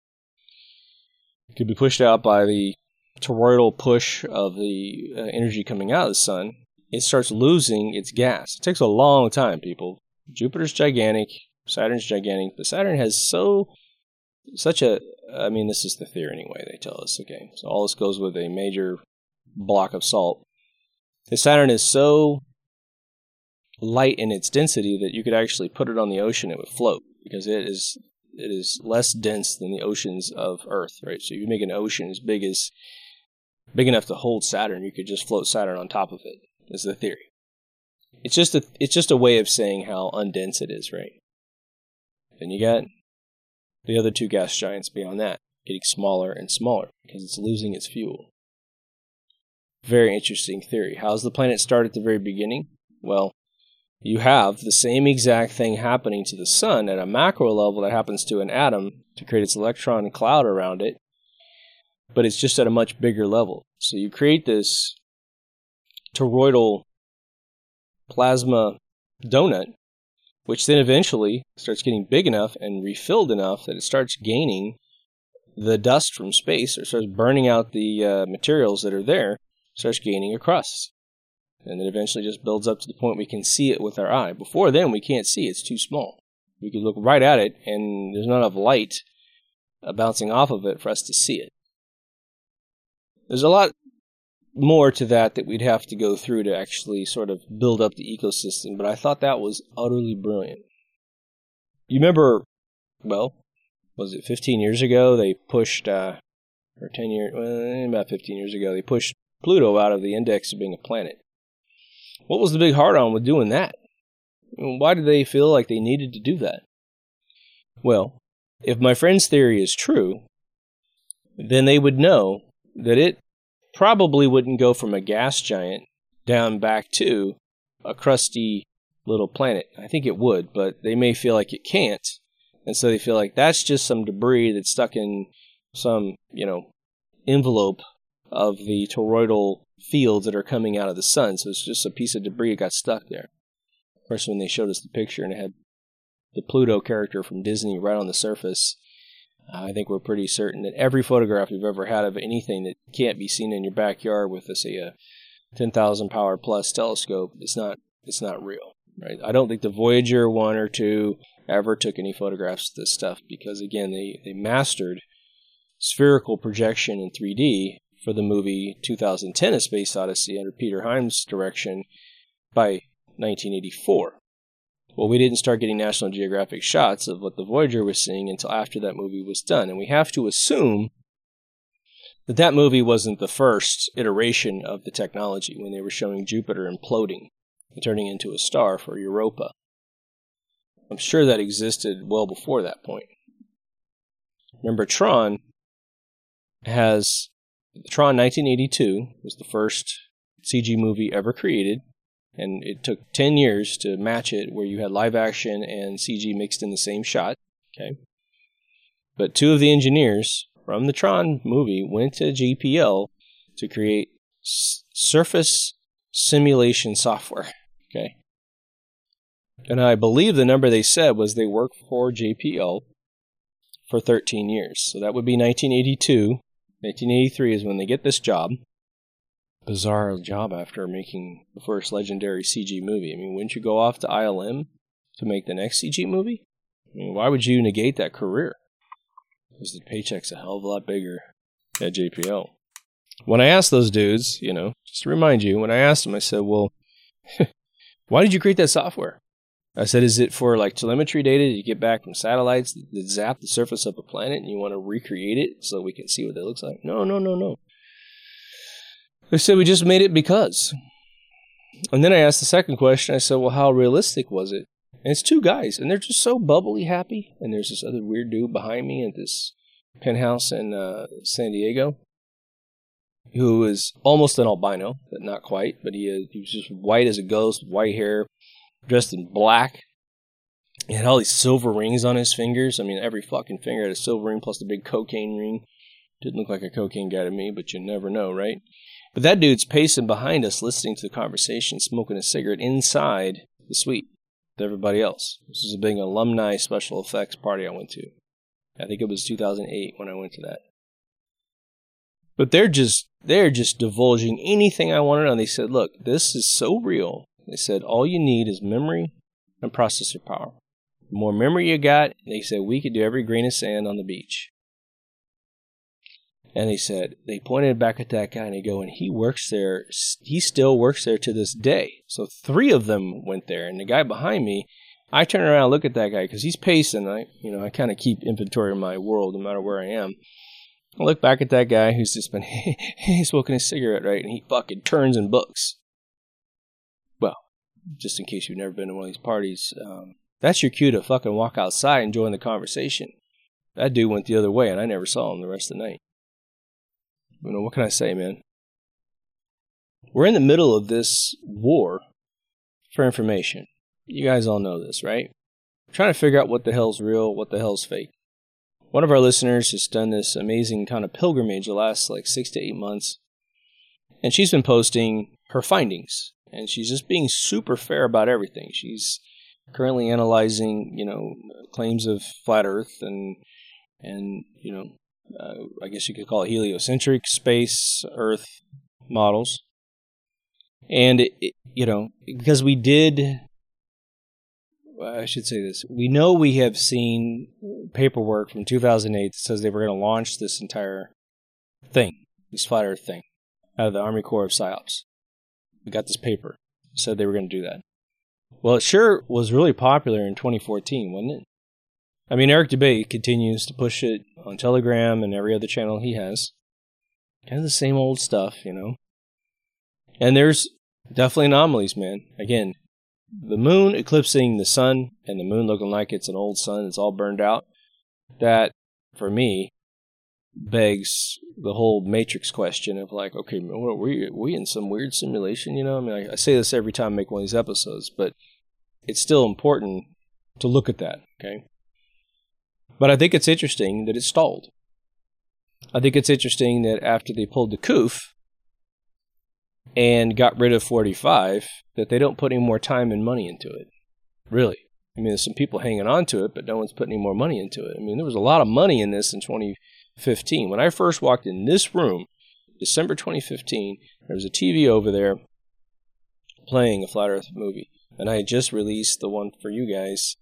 it could be pushed out by the toroidal push of the uh, energy coming out of the sun, it starts losing its gas. It takes a long time, people. Jupiter's gigantic, Saturn's gigantic, but Saturn has so, such a, I mean, this is the theory anyway, they tell us, okay, so all this goes with a major block of salt. The Saturn is so light in its density that you could actually put it on the ocean, it would float, because it is it is less dense than the oceans of Earth, right? So if you make an ocean as big as, big enough to hold Saturn, you could just float Saturn on top of it, is the theory. It's just a, it's just a way of saying how undense it is, right? Then you got the other two gas giants beyond that, getting smaller and smaller, because it's losing its fuel. Very interesting theory. How's the planet start at the very beginning? Well, you have the same exact thing happening to the sun at a macro level that happens to an atom to create its electron cloud around it, but it's just at a much bigger level. So you create this toroidal plasma donut, which then eventually starts getting big enough and refilled enough that it starts gaining the dust from space, or starts burning out the uh, materials that are there, starts gaining a crust. And then eventually just builds up to the point we can see it with our eye. Before then, we can't see it. It's too small. We could look right at it, and there's not enough light uh, bouncing off of it for us to see it. There's a lot more to that that we'd have to go through to actually sort of build up the ecosystem, but I thought that was utterly brilliant. You remember, well, was it fifteen years ago, they pushed, uh, or ten years, well, about fifteen years ago, they pushed Pluto out of the index of being a planet. What was the big hard-on with doing that? Why did they feel like they needed to do that? Well, if my friend's theory is true, then they would know that it probably wouldn't go from a gas giant down back to a crusty little planet. I think it would, but they may feel like it can't. And so they feel like that's just some debris that's stuck in some, you know, envelope of the toroidal fields that are coming out of the sun. So it's just a piece of debris that got stuck there. Of course, when they showed us the picture and it had the Pluto character from Disney right on the surface, I think we're pretty certain that every photograph you've ever had of anything that can't be seen in your backyard with, a, say, a ten thousand power plus telescope, it's not, it's not real. right? I don't think the Voyager one or two ever took any photographs of this stuff because, again, they, they mastered spherical projection in three D for the movie two thousand ten A Space Odyssey under Peter Hyams' direction by nineteen eighty-four. Well, we didn't start getting National Geographic shots of what the Voyager was seeing until after that movie was done. And we have to assume that that movie wasn't the first iteration of the technology when they were showing Jupiter imploding and turning into a star for Europa. I'm sure that existed well before that point. Remember, Tron has... Tron nineteen eighty-two was the first C G movie ever created, and it took ten years to match it where you had live action and C G mixed in the same shot. Okay, but two of the engineers from the Tron movie went to J P L to create s- surface simulation software. Okay, and I believe the number they said was they worked for J P L for thirteen years. So that would be nineteen eighty-two. nineteen eighty-three is when they get this job. Bizarre job after making the first legendary C G movie. I mean, wouldn't you go off to I L M to make the next C G movie? I mean, why would you negate that career? Because the paycheck's a hell of a lot bigger at J P L. When I asked those dudes, you know, just to remind you, when I asked them, I said, well, why did you create that software? I said, is it for like telemetry data that you get back from satellites that zap the surface of a planet and you want to recreate it so we can see what it looks like? No, no, no, no. They said, we just made it because. And then I asked the second question. I said, well, how realistic was it? And it's two guys, and they're just so bubbly happy. And there's this other weird dude behind me at this penthouse in uh, San Diego who is almost an albino, but not quite. But he, is, he was just white as a ghost, white hair, dressed in black. He had all these silver rings on his fingers. I mean, every fucking finger had a silver ring plus the big cocaine ring. Didn't look like a cocaine guy to me, but you never know, right? But that dude's pacing behind us, listening to the conversation, smoking a cigarette inside the suite with everybody else. This was a big alumni special effects party I went to. I think it was two thousand eight when I went to that. But they're just, they're just divulging anything I want to know. And they said, look, this is so real. They said, all you need is memory and processor power. The more memory you got, they said, we could do every grain of sand on the beach. And they said, they pointed back at that guy and they go, and he works there, he still works there to this day. So three of them went there. And the guy behind me, I turn around and look at that guy because he's pacing. I, you know, I kind of keep inventory of my world no matter where I am. I look back at that guy who's just been smoking a cigarette, right? And he fucking turns and books. Well, just in case you've never been to one of these parties, um, that's your cue to fucking walk outside and join the conversation. That dude went the other way and I never saw him the rest of the night. You know, what can I say, man? We're in the middle of this war for information. You guys all know this, right? We're trying to figure out what the hell's real, what the hell's fake. One of our listeners has done this amazing kind of pilgrimage the last like six to eight months. And she's been posting her findings. And she's just being super fair about everything. She's currently analyzing, you know, claims of flat Earth and, and you know, Uh, I guess you could call it heliocentric space Earth models. And, it, it, you know, because we did, I should say this, we know we have seen paperwork from two thousand eight that says they were going to launch this entire thing, this flat Earth thing, out of the Army Corps of Psyops. We got this paper that said they were going to do that. Well, it sure was really popular in twenty fourteen, wasn't it? I mean, Eric Dubay continues to push it on Telegram and every other channel he has. Kind of the same old stuff, you know. And there's definitely anomalies, man. Again, the moon eclipsing the sun and the moon looking like it's an old sun that's all burned out. That, for me, begs the whole Matrix question of like, okay, are we, are we in some weird simulation, you know? I mean, I, I say this every time I make one of these episodes, but it's still important to look at that, okay? But I think it's interesting that it stalled. I think it's interesting that after they pulled the coof and got rid of forty-five, that they don't put any more time and money into it. Really. I mean, there's some people hanging on to it, but no one's putting any more money into it. I mean, there was a lot of money in this in twenty fifteen. When I first walked in this room, December twenty fifteen, there was a T V over there playing a Flat Earth movie. And I had just released the one for you guys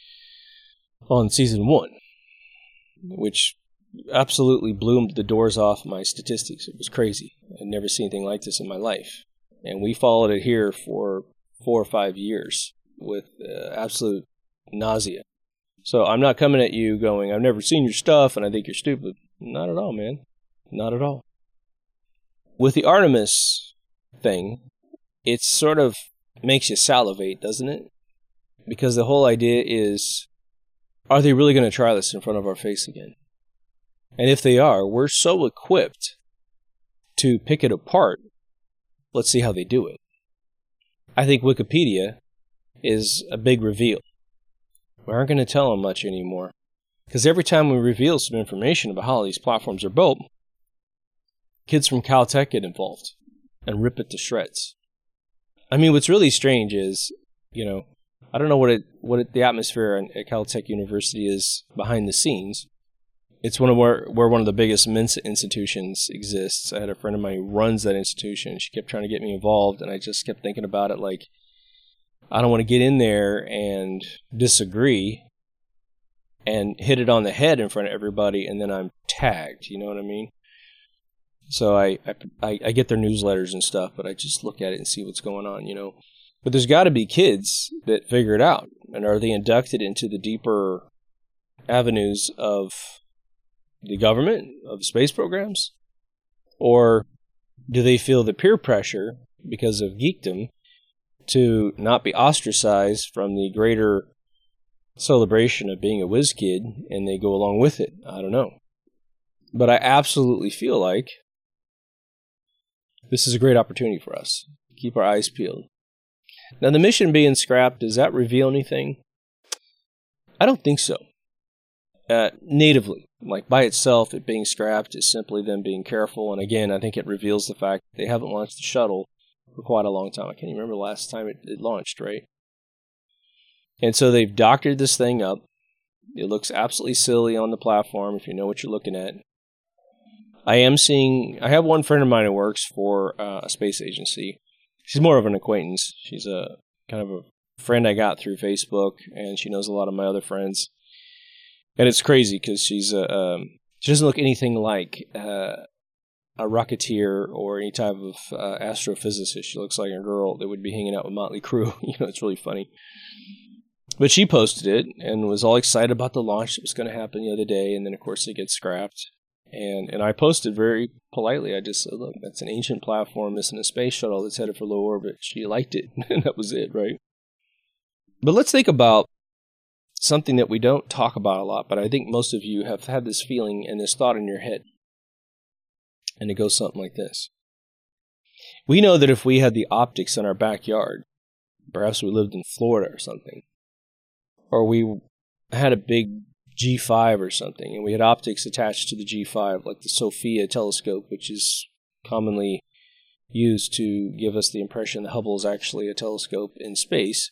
on season one, which absolutely blew the doors off my statistics. It was crazy. I'd never seen anything like this in my life. And we followed it here for four or five years with uh, absolute nausea. So I'm not coming at you going, I've never seen your stuff and I think you're stupid. Not at all, man. Not at all. With the Artemis thing, it sort of makes you salivate, doesn't it? Because the whole idea is, are they really going to try this in front of our face again? And if they are, we're so equipped to pick it apart. Let's see how they do it. I think Wikipedia is a big reveal. We aren't going to tell them much anymore. Because every time we reveal some information about how these platforms are built, kids from Caltech get involved and rip it to shreds. I mean, what's really strange is, you know, I don't know what it what it, the atmosphere at Caltech University is behind the scenes. It's one of where where one of the biggest Mensa institutions exists. I had a friend of mine who runs that institution. She kept trying to get me involved, and I just kept thinking about it like, I don't want to get in there and disagree and hit it on the head in front of everybody, and then I'm tagged. You know what I mean? So I, I I get their newsletters and stuff, but I just look at it and see what's going on, you know. But there's got to be kids that figure it out. And are they inducted into the deeper avenues of the government, of space programs? Or do they feel the peer pressure because of geekdom to not be ostracized from the greater celebration of being a whiz kid, and they go along with it? I don't know. But I absolutely feel like this is a great opportunity for us. Keep our eyes peeled. Now, the mission being scrapped, does that reveal anything? I don't think so. Uh, natively, like by itself, it being scrapped is simply them being careful. And again, I think it reveals the fact that they haven't launched the shuttle for quite a long time. I can't even remember the last time it, it launched, right? And so they've doctored this thing up. It looks absolutely silly on the platform if you know what you're looking at. I am seeing, I have one friend of mine who works for uh, a space agency. She's more of an acquaintance. She's a kind of a friend I got through Facebook, and she knows a lot of my other friends. And it's crazy because she's a, um, she doesn't look anything like uh, a rocketeer or any type of uh, astrophysicist. She looks like a girl that would be hanging out with Motley Crue. You know, it's really funny. But she posted it and was all excited about the launch that was going to happen the other day, and then of course it gets scrapped. And and I posted very politely. I just said, look, that's an ancient platform missing a space shuttle that's headed for low orbit. She liked it, and that was it, right? But let's think about something that we don't talk about a lot, but I think most of you have had this feeling and this thought in your head. And it goes something like this. We know that if we had the optics in our backyard, perhaps we lived in Florida or something, or we had a big G five or something, and we had optics attached to the G five, like the SOFIA telescope, which is commonly used to give us the impression that Hubble is actually a telescope in space,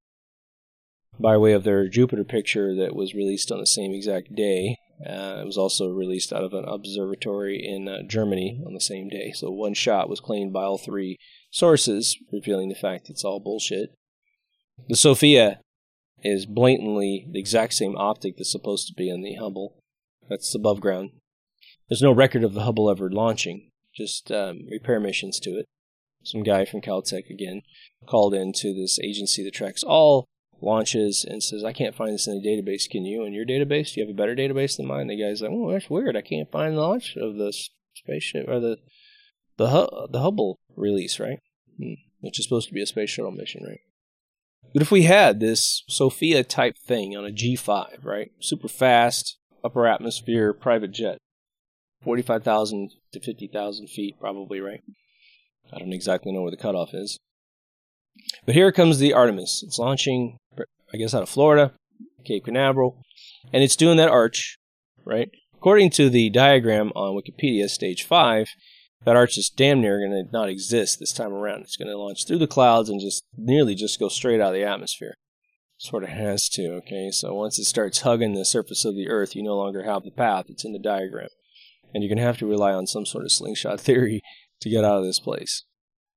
by way of their Jupiter picture that was released on the same exact day. Uh, it was also released out of an observatory in uh, Germany on the same day. So one shot was claimed by all three sources, revealing the fact it's all bullshit. The SOFIA is blatantly the exact same optic that's supposed to be in the Hubble. That's above ground. There's no record of the Hubble ever launching, just um, repair missions to it. Some guy from Caltech, again, called into this agency that tracks all launches and says, I can't find this in the database. Can you? In your database? Do you have a better database than mine? The guy's like, oh, that's weird. I can't find the launch of the spaceship, or the the, the Hubble release, right? Hmm. Which is supposed to be a space shuttle mission, right? But if we had this SOFIA type thing on a G five, right? Super fast, upper atmosphere, private jet. forty-five thousand to fifty thousand feet, probably, right? I don't exactly know where the cutoff is. But here comes the Artemis. It's launching, I guess, out of Florida, Cape Canaveral. And it's doing that arch, right? According to the diagram on Wikipedia, stage five, that arch is damn near going to not exist this time around. It's going to launch through the clouds and just nearly just go straight out of the atmosphere. Sort of has to, okay? So once it starts hugging the surface of the Earth, you no longer have the path. It's in the diagram. And you're going to have to rely on some sort of slingshot theory to get out of this place.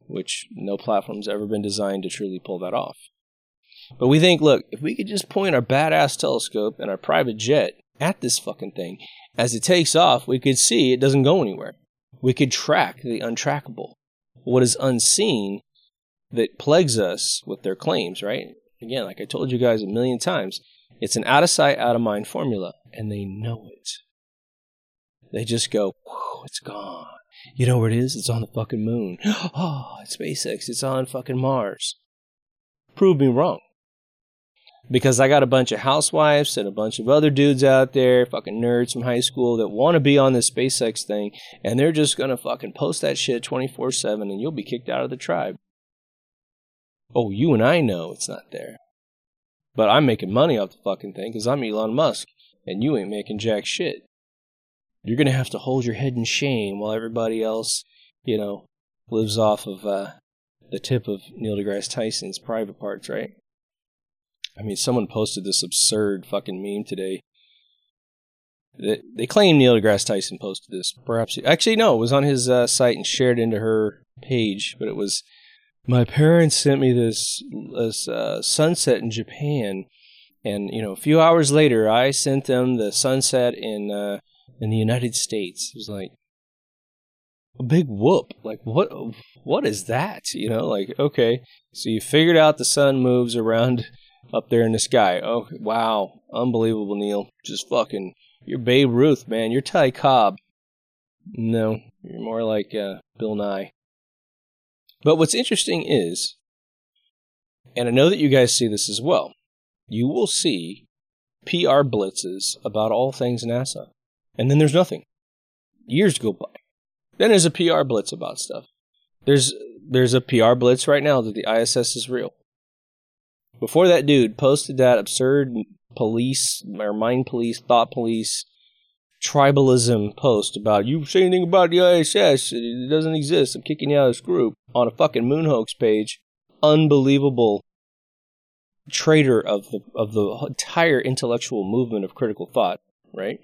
which no platform's ever been designed to truly pull that off. But we think, look, if we could just point our badass telescope and our private jet at this fucking thing, as it takes off, we could see it doesn't go anywhere. We could track the untrackable, what is unseen that plagues us with their claims, right? Again, like I told you guys a million times, it's an out-of-sight, out-of-mind formula, and they know it. They just go, whew, it's gone. You know where it is? It's on the fucking moon. Oh, it's SpaceX. It's on fucking Mars. Prove me wrong. Because I got a bunch of housewives and a bunch of other dudes out there, fucking nerds from high school, that want to be on this SpaceX thing, and they're just going to fucking post that shit twenty-four seven, and you'll be kicked out of the tribe. Oh, you and I know it's not there. But I'm making money off the fucking thing because I'm Elon Musk, and you ain't making jack shit. You're going to have to hold your head in shame while everybody else, you know, lives off of uh, the tip of Neil deGrasse Tyson's private parts, right? I mean, someone posted this absurd fucking meme today. They, they claim Neil deGrasse Tyson posted this. Perhaps, he, actually, no, it was on his uh, site and shared into her page, but it was, my parents sent me this, this uh, sunset in Japan, and, you know, a few hours later, I sent them the sunset in... Uh, in the United States. It was like a big whoop. Like, what what is that? You know, like, okay, so you figured out the sun moves around up there in the sky. Oh, wow. Unbelievable, Neil. Just fucking, you're Babe Ruth, man. You're Ty Cobb. No, you're more like uh, Bill Nye. But what's interesting is, and I know that you guys see this as well, you will see P R blitzes about all things NASA. And then there's nothing. Years go by. Then there's a P R blitz about stuff. There's there's a P R blitz right now that the I S S is real. Before that dude posted that absurd police, or mind police, thought police, tribalism post about, you say anything about the I S S, it doesn't exist, I'm kicking you out of this group, on a fucking moon hoax page. Unbelievable traitor of the of the entire intellectual movement of critical thought, right?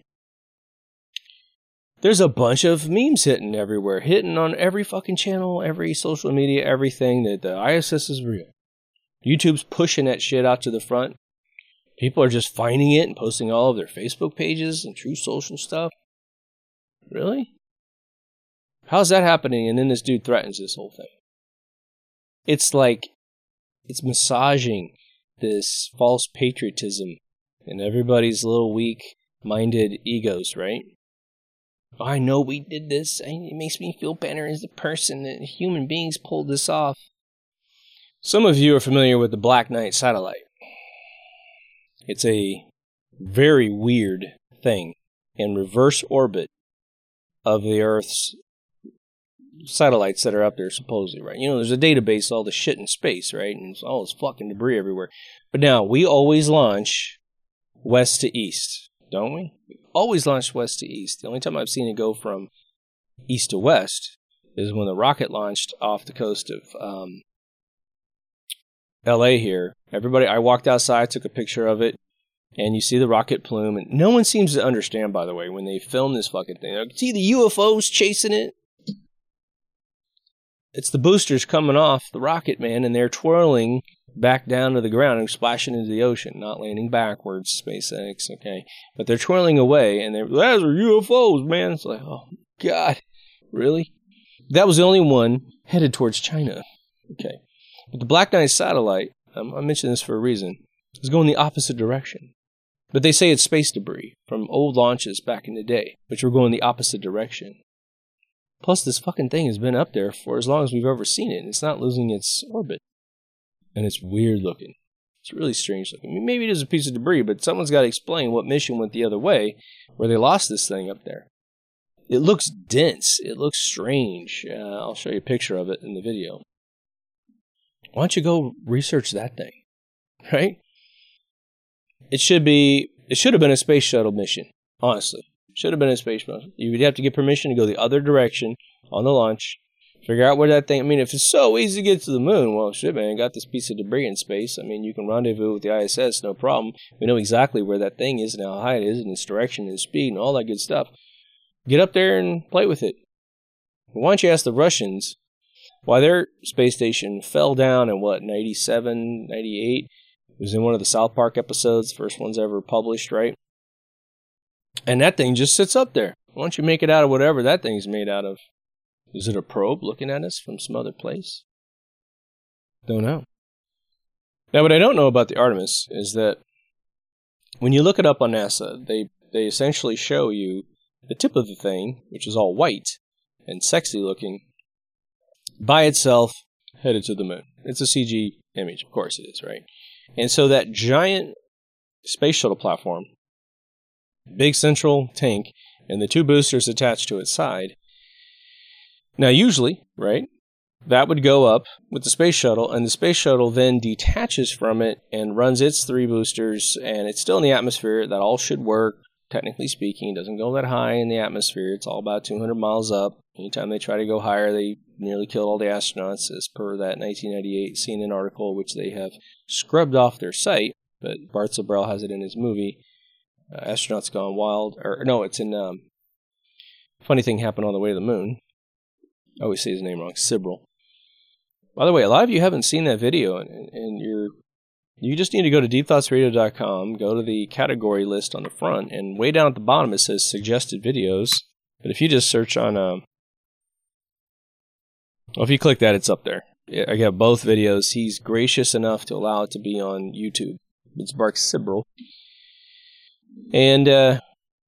There's a bunch of memes hitting everywhere, hitting on every fucking channel, every social media, everything, that the I S S is real. YouTube's pushing that shit out to the front. People are just finding it and posting all of their Facebook pages and True Social stuff. Really? How's that happening? And then this dude threatens this whole thing. It's like, it's massaging this false patriotism in everybody's little weak-minded egos, right? I know we did this. It makes me feel better as a person that human beings pulled this off. Some of you are familiar with the Black Knight satellite. It's a very weird thing in reverse orbit of the Earth's satellites that are up there, supposedly, right? You know, there's a database, all the shit in space, right? And all this fucking debris everywhere. But now, we always launch west to east, don't we? Always launched west to east. The only time I've seen it go from east to west is when the rocket launched off the coast of um, L A here. Everybody, I walked outside, took a picture of it, and you see the rocket plume. And no one seems to understand, by the way, when they film this fucking thing. You see the U F Os chasing it? It's the boosters coming off the rocket, man, and they're twirling back down to the ground and splashing into the ocean, not landing backwards, SpaceX, okay? But they're twirling away, and they're, those are U F Os, man. It's like, oh, God, really? That was the only one headed towards China, okay? But the Black Knight satellite, um, I mentioned this for a reason, is going the opposite direction. But they say it's space debris from old launches back in the day, which were going the opposite direction. Plus, this fucking thing has been up there for as long as we've ever seen it, and it's not losing its orbit. And it's weird looking. It's really strange looking. I mean, maybe it is a piece of debris, but someone's got to explain what mission went the other way, where they lost this thing up there. It looks dense. It looks strange. Uh, I'll show you a picture of it in the video. Why don't you go research that thing, right? It should be. It should have been a space shuttle mission, honestly. Should have been a space shuttle. You would have to get permission to go the other direction on the launch. Figure out where that thing... I mean, if it's so easy to get to the moon, well, shit, man, got this piece of debris in space. I mean, you can rendezvous with the I S S, no problem. We know exactly where that thing is and how high it is and its direction and speed and all that good stuff. Get up there and play with it. Why don't you ask the Russians... why their space station fell down in, what, ninety-seven, ninety-eight? It was in one of the South Park episodes, first ones ever published, right? And that thing just sits up there. Why don't you make it out of whatever that thing's made out of? Is it a probe looking at us from some other place? Don't know. Now, what I don't know about the Artemis is that when you look it up on NASA, they, they essentially show you the tip of the thing, which is all white and sexy looking, by itself, headed to the moon. It's a C G image, of course it is, right? And so that giant space shuttle platform, big central tank, and the two boosters attached to its side. Now, usually, right, that would go up with the space shuttle, and the space shuttle then detaches from it and runs its three boosters, and it's still in the atmosphere. That all should work, technically speaking. It doesn't go that high in the atmosphere. It's all about two hundred miles up. Anytime they try to go higher, they nearly kill all the astronauts, as per that nineteen ninety-eight C N N article, which they have scrubbed off their site, but Bart Sibrel has it in his movie, uh, Astronauts Gone Wild. Or no, it's in um, Funny Thing Happened on the Way to the Moon. I always say his name wrong, Sibrel. By the way, a lot of you haven't seen that video, and, and you're you just need to go to deep thoughts radio dot com, go to the category list on the front, and way down at the bottom it says suggested videos. But if you just search on, um, well, if you click that, it's up there. I got both videos. He's gracious enough to allow it to be on YouTube. It's Bart Sibrel. And, uh,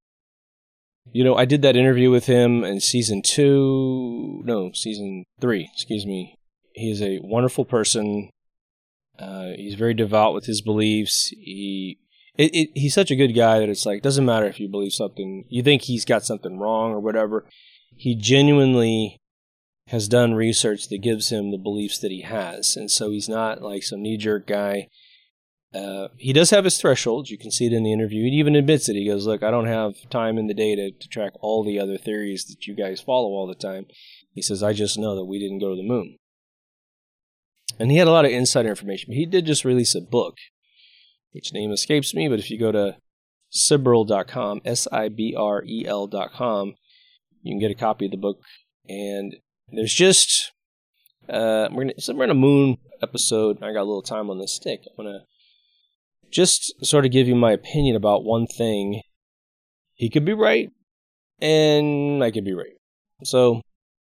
you know, I did that interview with him in season two, no, season three, excuse me. He's a wonderful person. Uh, he's very devout with his beliefs. He, it, it, he's such a good guy that it's like, doesn't matter if you believe something, you think he's got something wrong or whatever. He genuinely has done research that gives him the beliefs that he has. And so he's not like some knee-jerk guy. Uh, he does have his thresholds. You can see it in the interview. He even admits it. He goes, look, I don't have time in the day to, to track all the other theories that you guys follow all the time. He says, I just know that we didn't go to the moon. And he had a lot of insider information. But he did just release a book, which name escapes me, but if you go to Sibrel dot com, S I B R E L dot com, you can get a copy of the book. And there's just, uh, we're gonna, so we're in a moon episode. I got a little time on this stick. I'm going to just sort of give you my opinion about one thing. He could be right, and I could be right. So,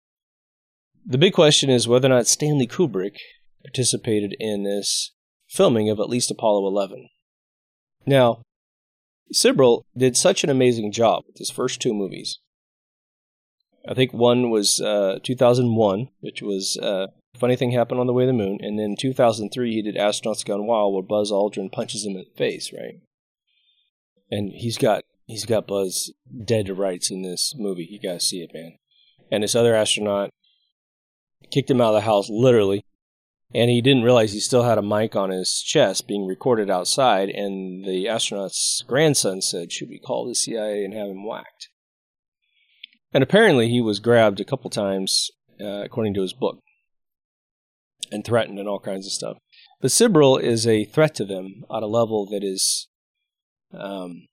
the big question is whether or not Stanley Kubrick participated in this filming of at least Apollo eleven. Now, Sibrel did such an amazing job with his first two movies. I think one was uh, two thousand one, which was uh, Funny Thing Happened on the Way to the Moon, and then two thousand three he did Astronauts Gone Wild, where Buzz Aldrin punches him in the face, right? And he's got he's got Buzz dead to rights in this movie. You gotta see it, man. And this other astronaut kicked him out of the house, literally, and he didn't realize he still had a mic on his chest being recorded outside, and the astronaut's grandson said, should we call the C I A and have him whacked? And apparently he was grabbed a couple times, uh, according to his book, and threatened and all kinds of stuff. But Sibrel is a threat to them at a level that is um,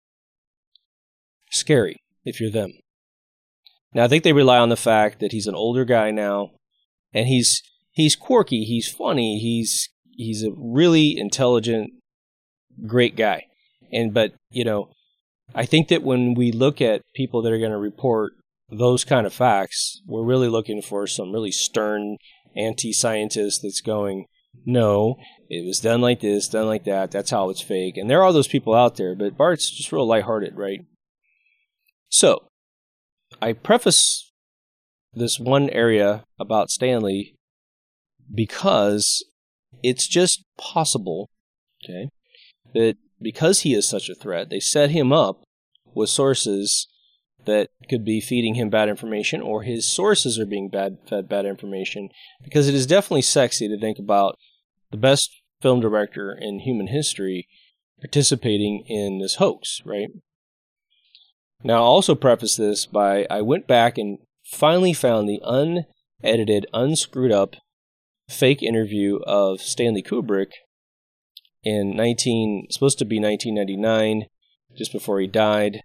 scary if you're them. Now, I think they rely on the fact that he's an older guy now, and he's he's quirky, he's funny, he's he's a really intelligent, great guy. And but, you know, I think that when we look at people that are going to report those kind of facts, we're really looking for some really stern anti-scientist that's going, no, it was done like this, done like that, that's how it's fake. And there are those people out there, but Bart's just real lighthearted, right? So, I preface this one area about Stanley because it's just possible, okay, that because he is such a threat, they set him up with sources that could be feeding him bad information, or his sources are being bad, fed bad information, because it is definitely sexy to think about the best film director in human history participating in this hoax, right? Now, I'll also preface this by, I went back and finally found the unedited, unscrewed up fake interview of Stanley Kubrick in nineteen, supposed to be nineteen ninety-nine, just before he died,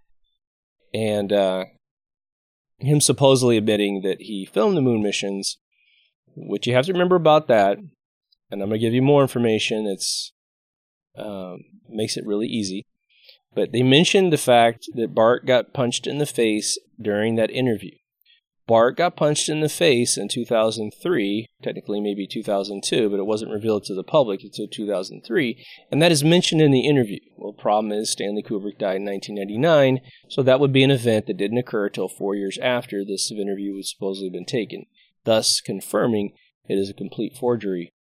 and uh, him supposedly admitting that he filmed the moon missions, what you have to remember about that, and I'm going to give you more information, it's um, makes it really easy, but they mentioned the fact that Bart got punched in the face during that interview. Bart got punched in the face in two thousand three, technically maybe two thousand two, but it wasn't revealed to the public until two thousand three, and that is mentioned in the interview. Well, the problem is Stanley Kubrick died in nineteen ninety-nine, so that would be an event that didn't occur until four years after this interview was supposedly been taken, thus confirming it is a complete forgery.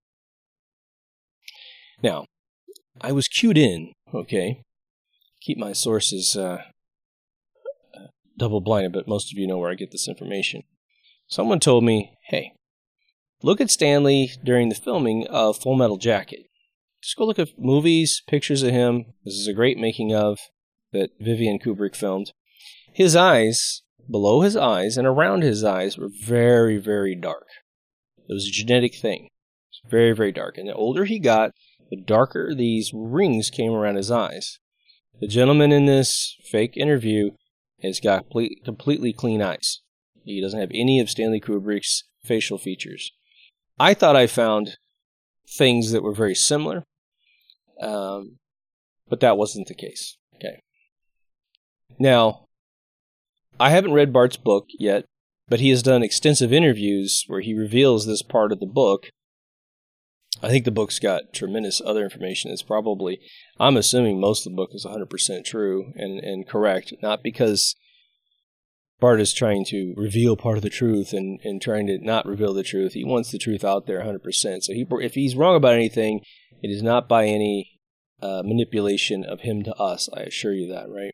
Now, I was cued in, okay? Keep my sources uh, double-blinded, but most of you know where I get this information. Someone told me, hey, look at Stanley during the filming of Full Metal Jacket. Just go look at movies, pictures of him. This is a great making of that Vivian Kubrick filmed. His eyes, below his eyes and around his eyes, were very, very dark. It was a genetic thing. It was very, very dark. And the older he got, the darker these rings came around his eyes. The gentleman in this fake interview has got complete, completely clean eyes. He doesn't have any of Stanley Kubrick's facial features. I thought I found things that were very similar, um, but that wasn't the case. Okay. Now, I haven't read Bart's book yet, but he has done extensive interviews where he reveals this part of the book. I think the book's got tremendous other information. It's probably, I'm assuming most of the book is one hundred percent true and, and correct, not because Bart is trying to reveal part of the truth and, and trying to not reveal the truth. He wants the truth out there one hundred percent. So he, if he's wrong about anything, it is not by any uh, manipulation of him to us. I assure you that, right?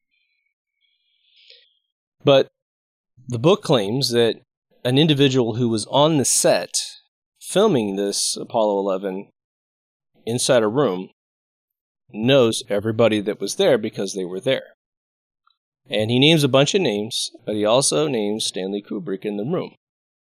But the book claims that an individual who was on the set filming this Apollo eleven inside a room knows everybody that was there because they were there. And he names a bunch of names, but he also names Stanley Kubrick in the room.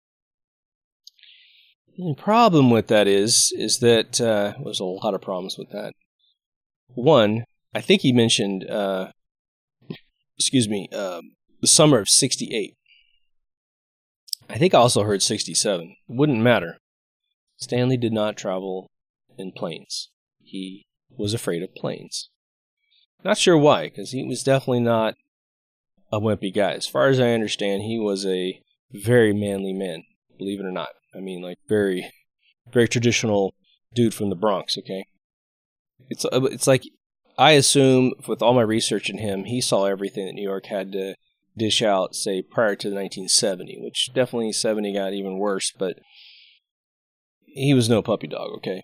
The problem with that is, is that uh, there's a lot of problems with that. One, I think he mentioned, uh, excuse me, uh, the summer of sixty-eight. I think I also heard sixty-seven. It wouldn't matter. Stanley did not travel in planes. He was afraid of planes. Not sure why, because he was definitely not a wimpy guy. As far as I understand, he was a very manly man, believe it or not. I mean, like, very, very traditional dude from the Bronx, okay? It's it's like, I assume, with all my research in him, he saw everything that New York had to dish out, say, prior to nineteen seventy, which definitely seventy got even worse, but he was no puppy dog, okay?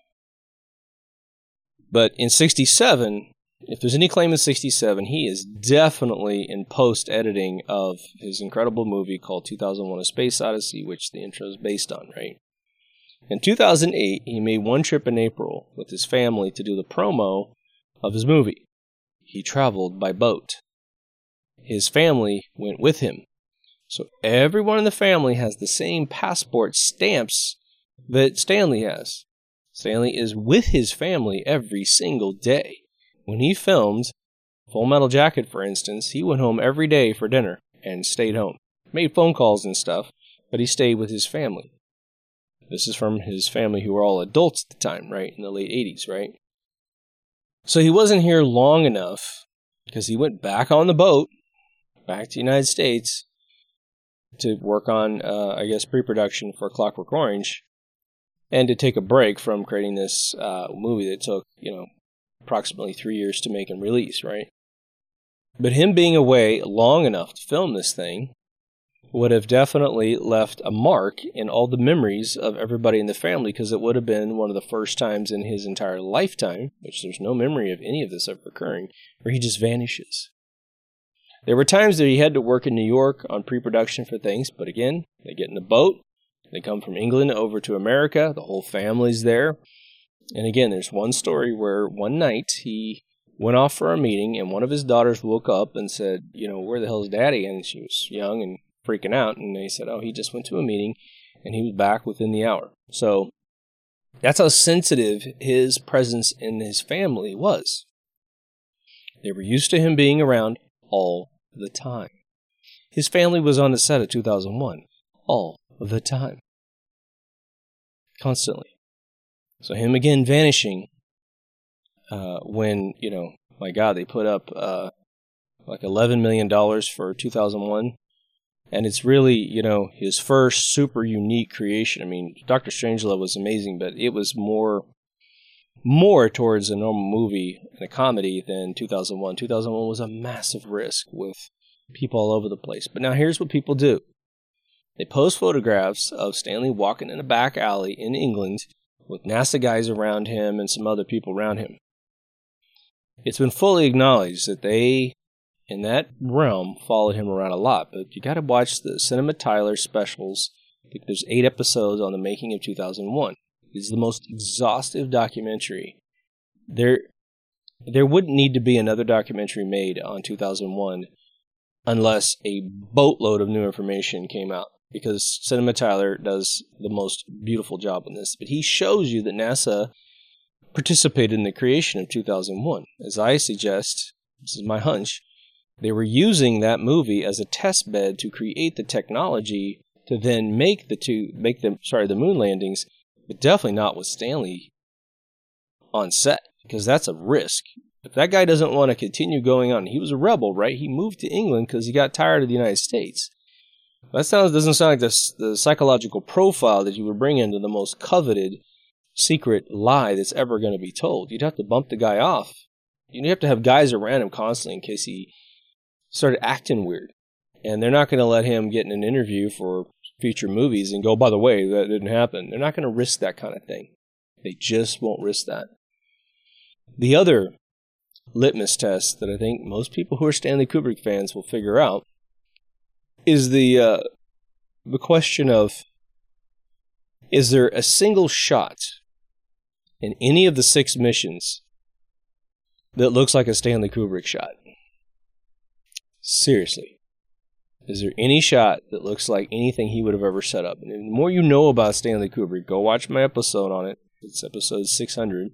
But in sixty-seven, if there's any claim in sixty-seven, he is definitely in post-editing of his incredible movie called two thousand one: A Space Odyssey, which the intro is based on, right? In two thousand eight, he made one trip in April with his family to do the promo of his movie. He traveled by boat. His family went with him. So everyone in the family has the same passport stamps that Stanley has. Stanley is with his family every single day. When he filmed Full Metal Jacket, for instance, he went home every day for dinner and stayed home. Made phone calls and stuff, but he stayed with his family. This is from his family who were all adults at the time, right? In the late eighties, right? So he wasn't here long enough because he went back on the boat, back to the United States, to work on, uh, I guess, pre-production for Clockwork Orange, and to take a break from creating this uh, movie that took, you know, approximately three years to make and release, right? But him being away long enough to film this thing would have definitely left a mark in all the memories of everybody in the family, because it would have been one of the first times in his entire lifetime, which there's no memory of any of this ever occurring, where he just vanishes. There were times that he had to work in New York on pre-production for things, but again, they get in a boat, they come from England over to America, the whole family's there. And again, there's one story where one night he went off for a meeting and one of his daughters woke up and said, you know, where the hell's Daddy? And she was young and freaking out. And they said, oh, he just went to a meeting and he was back within the hour. So that's how sensitive his presence in his family was. They were used to him being around all the time. His family was on the set of two thousand one all the time. constantly. So him again vanishing uh, when, you know, my God, they put up uh, like eleven million dollars for two thousand one. And it's really, you know, his first super unique creation. I mean, Doctor Strangelove was amazing, but it was more more towards a normal movie and a comedy than two thousand one. two thousand one was a massive risk with people all over the place. But now here's what people do. They post photographs of Stan Lee walking in a back alley in England with NASA guys around him and some other people around him. It's been fully acknowledged that they, in that realm, followed him around a lot. But you got to watch the Cinema Tyler specials. I think there's eight episodes on the making of two thousand one. It's the most exhaustive documentary. There, there wouldn't need to be another documentary made on two thousand one unless a boatload of new information came out. Because Cinema Tyler does the most beautiful job on this. But he shows you that NASA participated in the creation of two thousand one. As I suggest, this is my hunch, they were using that movie as a test bed to create the technology to then make the two, make them, sorry, the moon landings, but definitely not with Stan Lee on set, because that's a risk. If that guy doesn't want to continue going on, he was a rebel, right? He moved to England because he got tired of the United States. That sounds doesn't sound like the, the psychological profile that you would bring into the most coveted secret lie that's ever going to be told. You'd have to bump the guy off. You'd have to have guys around him constantly in case he started acting weird. And they're not going to let him get in an interview for future movies and go, by the way, that didn't happen. They're not going to risk that kind of thing. They just won't risk that. The other litmus test that I think most people who are Stanley Kubrick fans will figure out is the uh, the question of, is there a single shot in any of the six missions that looks like a Stanley Kubrick shot? Seriously. Is there any shot that looks like anything he would have ever set up? And the more you know about Stanley Kubrick, go watch my episode on it. It's episode six hundred.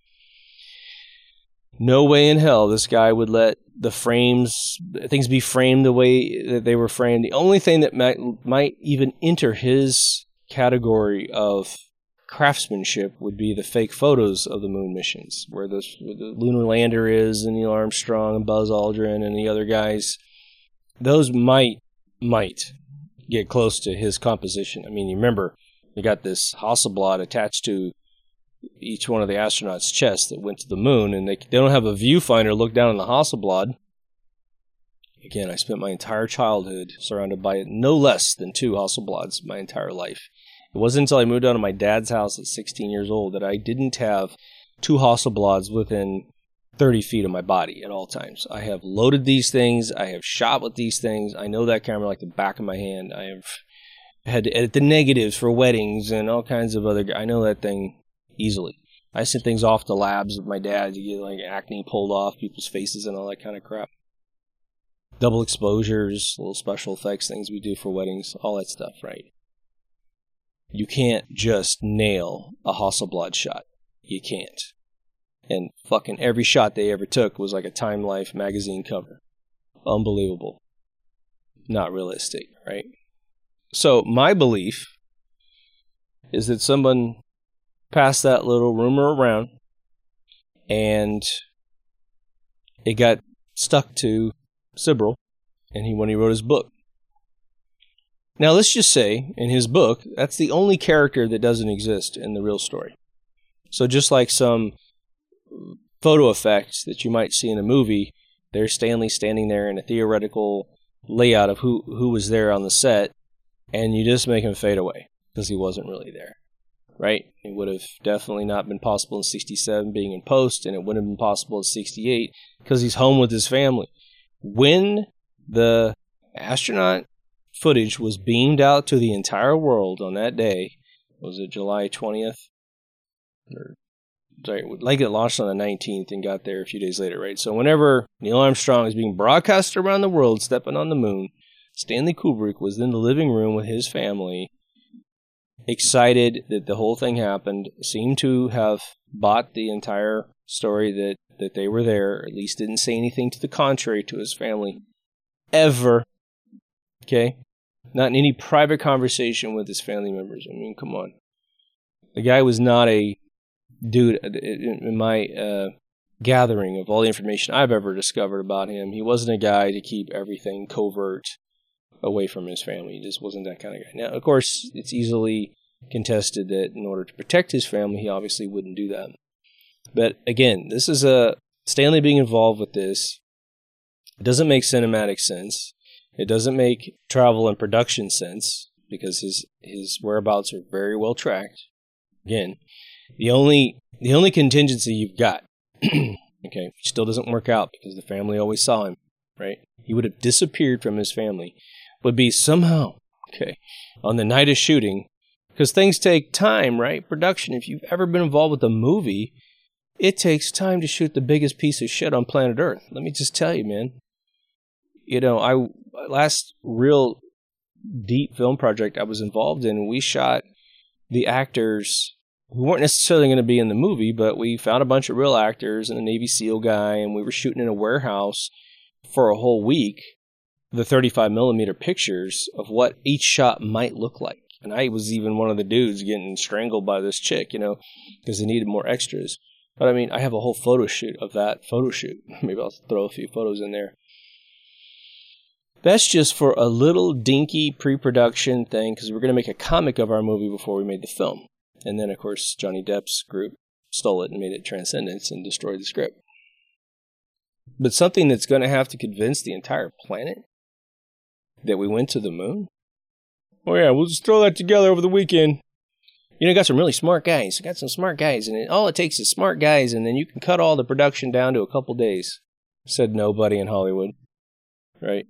No way in hell this guy would let the frames, things be framed the way that they were framed. The only thing that might, might even enter his category of craftsmanship would be the fake photos of the moon missions, where the, where the lunar lander is, and Neil Armstrong and Buzz Aldrin and the other guys. Those might, might get close to his composition. I mean, you remember, you got this Hasselblad attached to each one of the astronauts' chests that went to the moon, and they, they don't have a viewfinder look down on the Hasselblad. Again, I spent my entire childhood surrounded by no less than two Hasselblads my entire life. It wasn't until I moved out of my dad's house at sixteen years old that I didn't have two Hasselblads within thirty feet of my body at all times. I have loaded these things. I have shot with these things. I know that camera like the back of my hand. I have had to edit the negatives for weddings and all kinds of other... I know that thing easily. I sent things off to labs with my dad to get like acne pulled off people's faces and all that kind of crap. Double exposures, little special effects things we do for weddings, all that stuff, right? You can't just nail a Hasselblad shot. You can't. And fucking every shot they ever took was like a Time Life magazine cover. Unbelievable. Not realistic, right? So my belief is that someone passed that little rumor around and it got stuck to Sibrel and he when he wrote his book. Now let's just say in his book that's the only character that doesn't exist in the real story. So just like some photo effects that you might see in a movie, there's Stan Lee standing there in a theoretical layout of who, who was there on the set, and you just make him fade away because he wasn't really there. Right? It would have definitely not been possible in sixty-seven being in post, and it wouldn't have been possible in sixty-eight because he's home with his family. When the astronaut footage was beamed out to the entire world on that day, was it July twentieth? Or, sorry, like it launched on the nineteenth and got there a few days later, right? So whenever Neil Armstrong is being broadcast around the world stepping on the moon, Stanley Kubrick was in the living room with his family, excited that the whole thing happened, seemed to have bought the entire story that, that they were there, at least didn't say anything to the contrary to his family, ever. Okay? Not in any private conversation with his family members. I mean, come on. The guy was not a dude, in my uh, gathering of all the information I've ever discovered about him, he wasn't a guy to keep everything covert away from his family. He just wasn't that kind of guy. Now, of course, it's easily contested that in order to protect his family, he obviously wouldn't do that. But again, this is a Stanley being involved with this. It doesn't make cinematic sense. It doesn't make travel and production sense because his his whereabouts are very well tracked. Again, the only the only contingency you've got, okay, still doesn't work out because the family always saw him, right? He would have disappeared from his family, would be somehow, okay, on the night of shooting, because things take time, right? Production, if you've ever been involved with a movie, it takes time to shoot the biggest piece of shit on planet Earth. Let me just tell you, man. You know, I last real deep film project I was involved in, we shot the actors who weren't necessarily going to be in the movie, but we found a bunch of real actors and a Navy SEAL guy, and we were shooting in a warehouse for a whole week, the thirty-five millimeter pictures of what each shot might look like. And I was even one of the dudes getting strangled by this chick, you know, because they needed more extras. But I mean, I have a whole photo shoot of that photo shoot. Maybe I'll throw a few photos in there. That's just for a little dinky pre-production thing, because we're going to make a comic of our movie before we made the film. And then, of course, Johnny Depp's group stole it and made it Transcendence and destroyed the script. But something that's going to have to convince the entire planet that we went to the moon? Oh yeah, we'll just throw that together over the weekend. You know, got some really smart guys. Got some smart guys, and it, all it takes is smart guys, and then you can cut all the production down to a couple days. Said nobody in Hollywood. Right?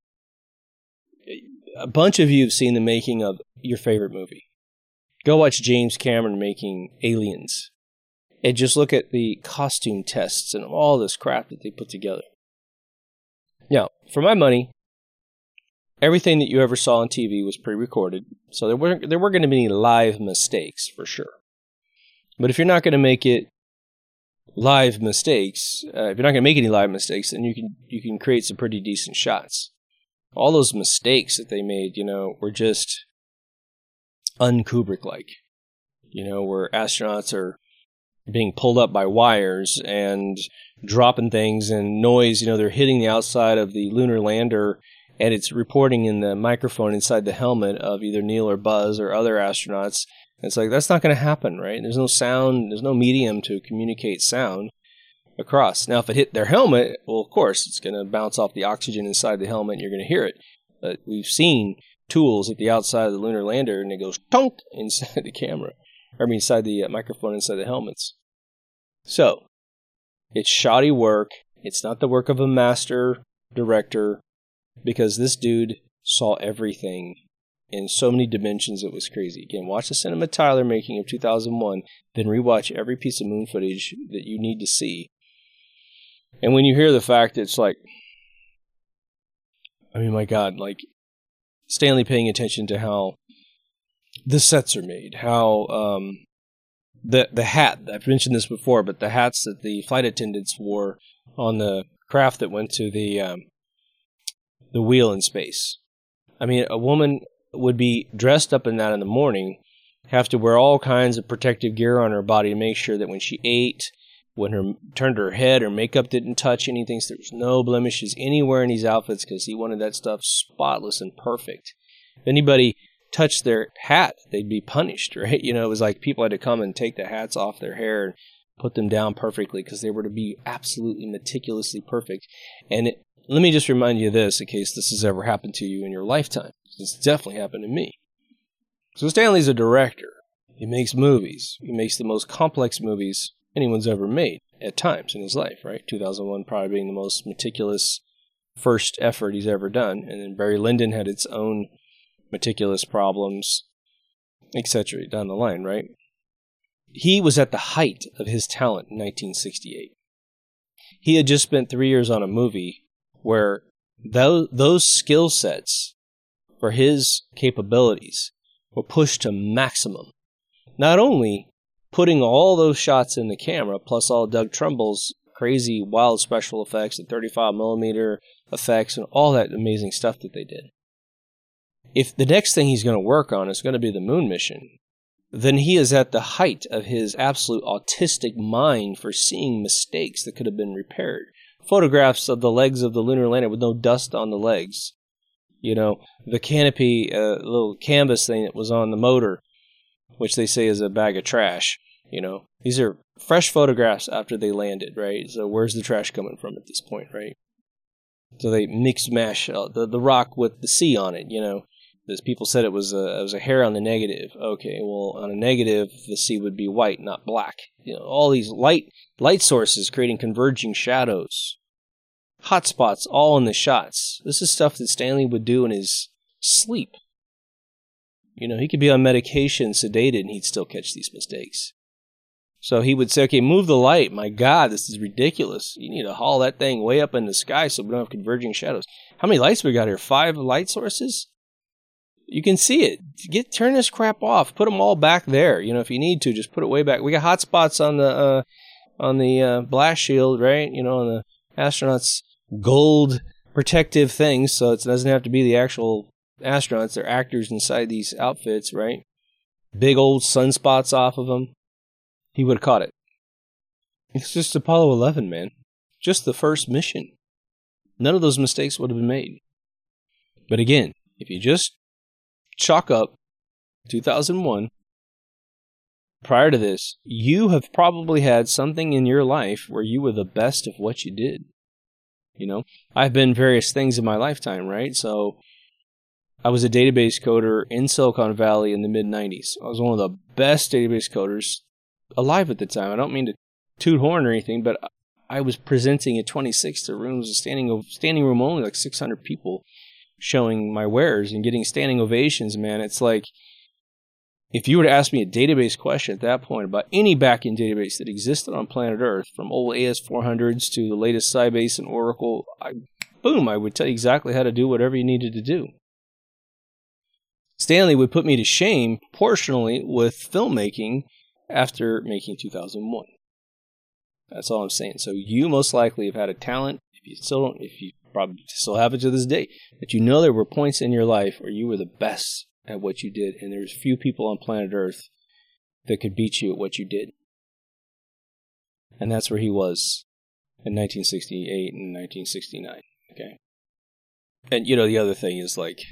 A bunch of you have seen the making of your favorite movie. Go watch James Cameron making Aliens. And just look at the costume tests and all this crap that they put together. Now, for my money, everything that you ever saw on T V was pre-recorded, so there weren't there weren't going to be any live mistakes, for sure. But if you're not going to make it live mistakes, uh, if you're not going to make any live mistakes, then you can you can create some pretty decent shots. All those mistakes that they made, you know, were just un-Kubrick-like. You know, where astronauts are being pulled up by wires and dropping things and noise. You know, they're hitting the outside of the lunar lander, and it's reporting in the microphone inside the helmet of either Neil or Buzz or other astronauts. It's like, that's not going to happen, right? There's no sound, there's no medium to communicate sound across. Now, if it hit their helmet, well, of course, it's going to bounce off the oxygen inside the helmet and you're going to hear it. But we've seen tools at the outside of the lunar lander and it goes tonk inside the camera. I mean, inside the uh, microphone inside the helmets. So, it's shoddy work. It's not the work of a master director, because this dude saw everything in so many dimensions it was crazy. Again, watch the Cinema Tyler making of two thousand one, then rewatch every piece of moon footage that you need to see. And when you hear the fact that it's like, I mean, my God, like, Stanley paying attention to how the sets are made, how um, the the hat, I've mentioned this before, but the hats that the flight attendants wore on the craft that went to the um, the wheel in space. I mean, a woman would be dressed up in that in the morning, have to wear all kinds of protective gear on her body to make sure that when she ate, when her turned her head, her makeup didn't touch anything, so there was no blemishes anywhere in these outfits because he wanted that stuff spotless and perfect. If anybody touched their hat, they'd be punished, right? You know, it was like people had to come and take the hats off their hair and put them down perfectly because they were to be absolutely meticulously perfect. And it, let me just remind you of this in case this has ever happened to you in your lifetime. It's definitely happened to me. So Stanley's a director. He makes movies. He makes the most complex movies anyone's ever made at times in his life, right? two thousand one probably being the most meticulous first effort he's ever done. And then Barry Lyndon had its own meticulous problems, et cetera down the line, right? He was at the height of his talent in nineteen sixty-eight. He had just spent three years on a movie where those, those skill sets for his capabilities were pushed to maximum. Not only putting all those shots in the camera, plus all Doug Trumbull's crazy, wild special effects and thirty-five millimeter effects and all that amazing stuff that they did. If the next thing he's going to work on is going to be the moon mission, then he is at the height of his absolute autistic mind for seeing mistakes that could have been repaired. Photographs of the legs of the lunar lander with no dust on the legs. You know, the canopy, uh, little canvas thing that was on the motor, which they say is a bag of trash. You know, these are fresh photographs after they landed, right? So where's the trash coming from at this point, right? So they mix mash uh, the the rock with the sea on it, you know. As people said it was a it was a hair on the negative. Okay, well on a negative the sea would be white, not black. You know, all these light light sources creating converging shadows. Hot spots all in the shots. This is stuff that Stanley would do in his sleep. You know, he could be on medication, sedated, and he'd still catch these mistakes. So he would say, okay, move the light. My God, this is ridiculous. You need to haul that thing way up in the sky so we don't have converging shadows. How many lights we got here? Five light sources? You can see it. Get turn this crap off. Put them all back there. You know, if you need to, just put it way back. We got hot spots on the uh, on the uh, blast shield, right? You know, on the astronauts' gold protective things, so it doesn't have to be the actual astronauts. They're actors inside these outfits, right? Big old sunspots off of them. He would have caught it. It's just Apollo eleven, man. Just the first mission. None of those mistakes would have been made. But again, if you just chalk up two thousand one, prior to this, you have probably had something in your life where you were the best of what you did. You know, I've been various things in my lifetime, right? So I was a database coder in Silicon Valley in the mid nineties. I was one of the best database coders alive at the time. I don't mean to toot horn or anything, but I was presenting at twenty-six to rooms, standing standing room only, like six hundred people, showing my wares and getting standing ovations, man. It's like, if you were to ask me a database question at that point about any backend database that existed on planet Earth, from old A S four hundreds to the latest Sybase and Oracle, I, boom, I would tell you exactly how to do whatever you needed to do. Stanley would put me to shame, proportionally, with filmmaking after making two thousand one. That's all I'm saying. So you most likely have had a talent, if you still don't, if you probably still have it to this day, but you know there were points in your life where you were the best at what you did, and there's few people on planet Earth that could beat you at what you did. And that's where he was in nineteen sixty-eight and nineteen sixty-nine. Okay. And you know, the other thing is, like,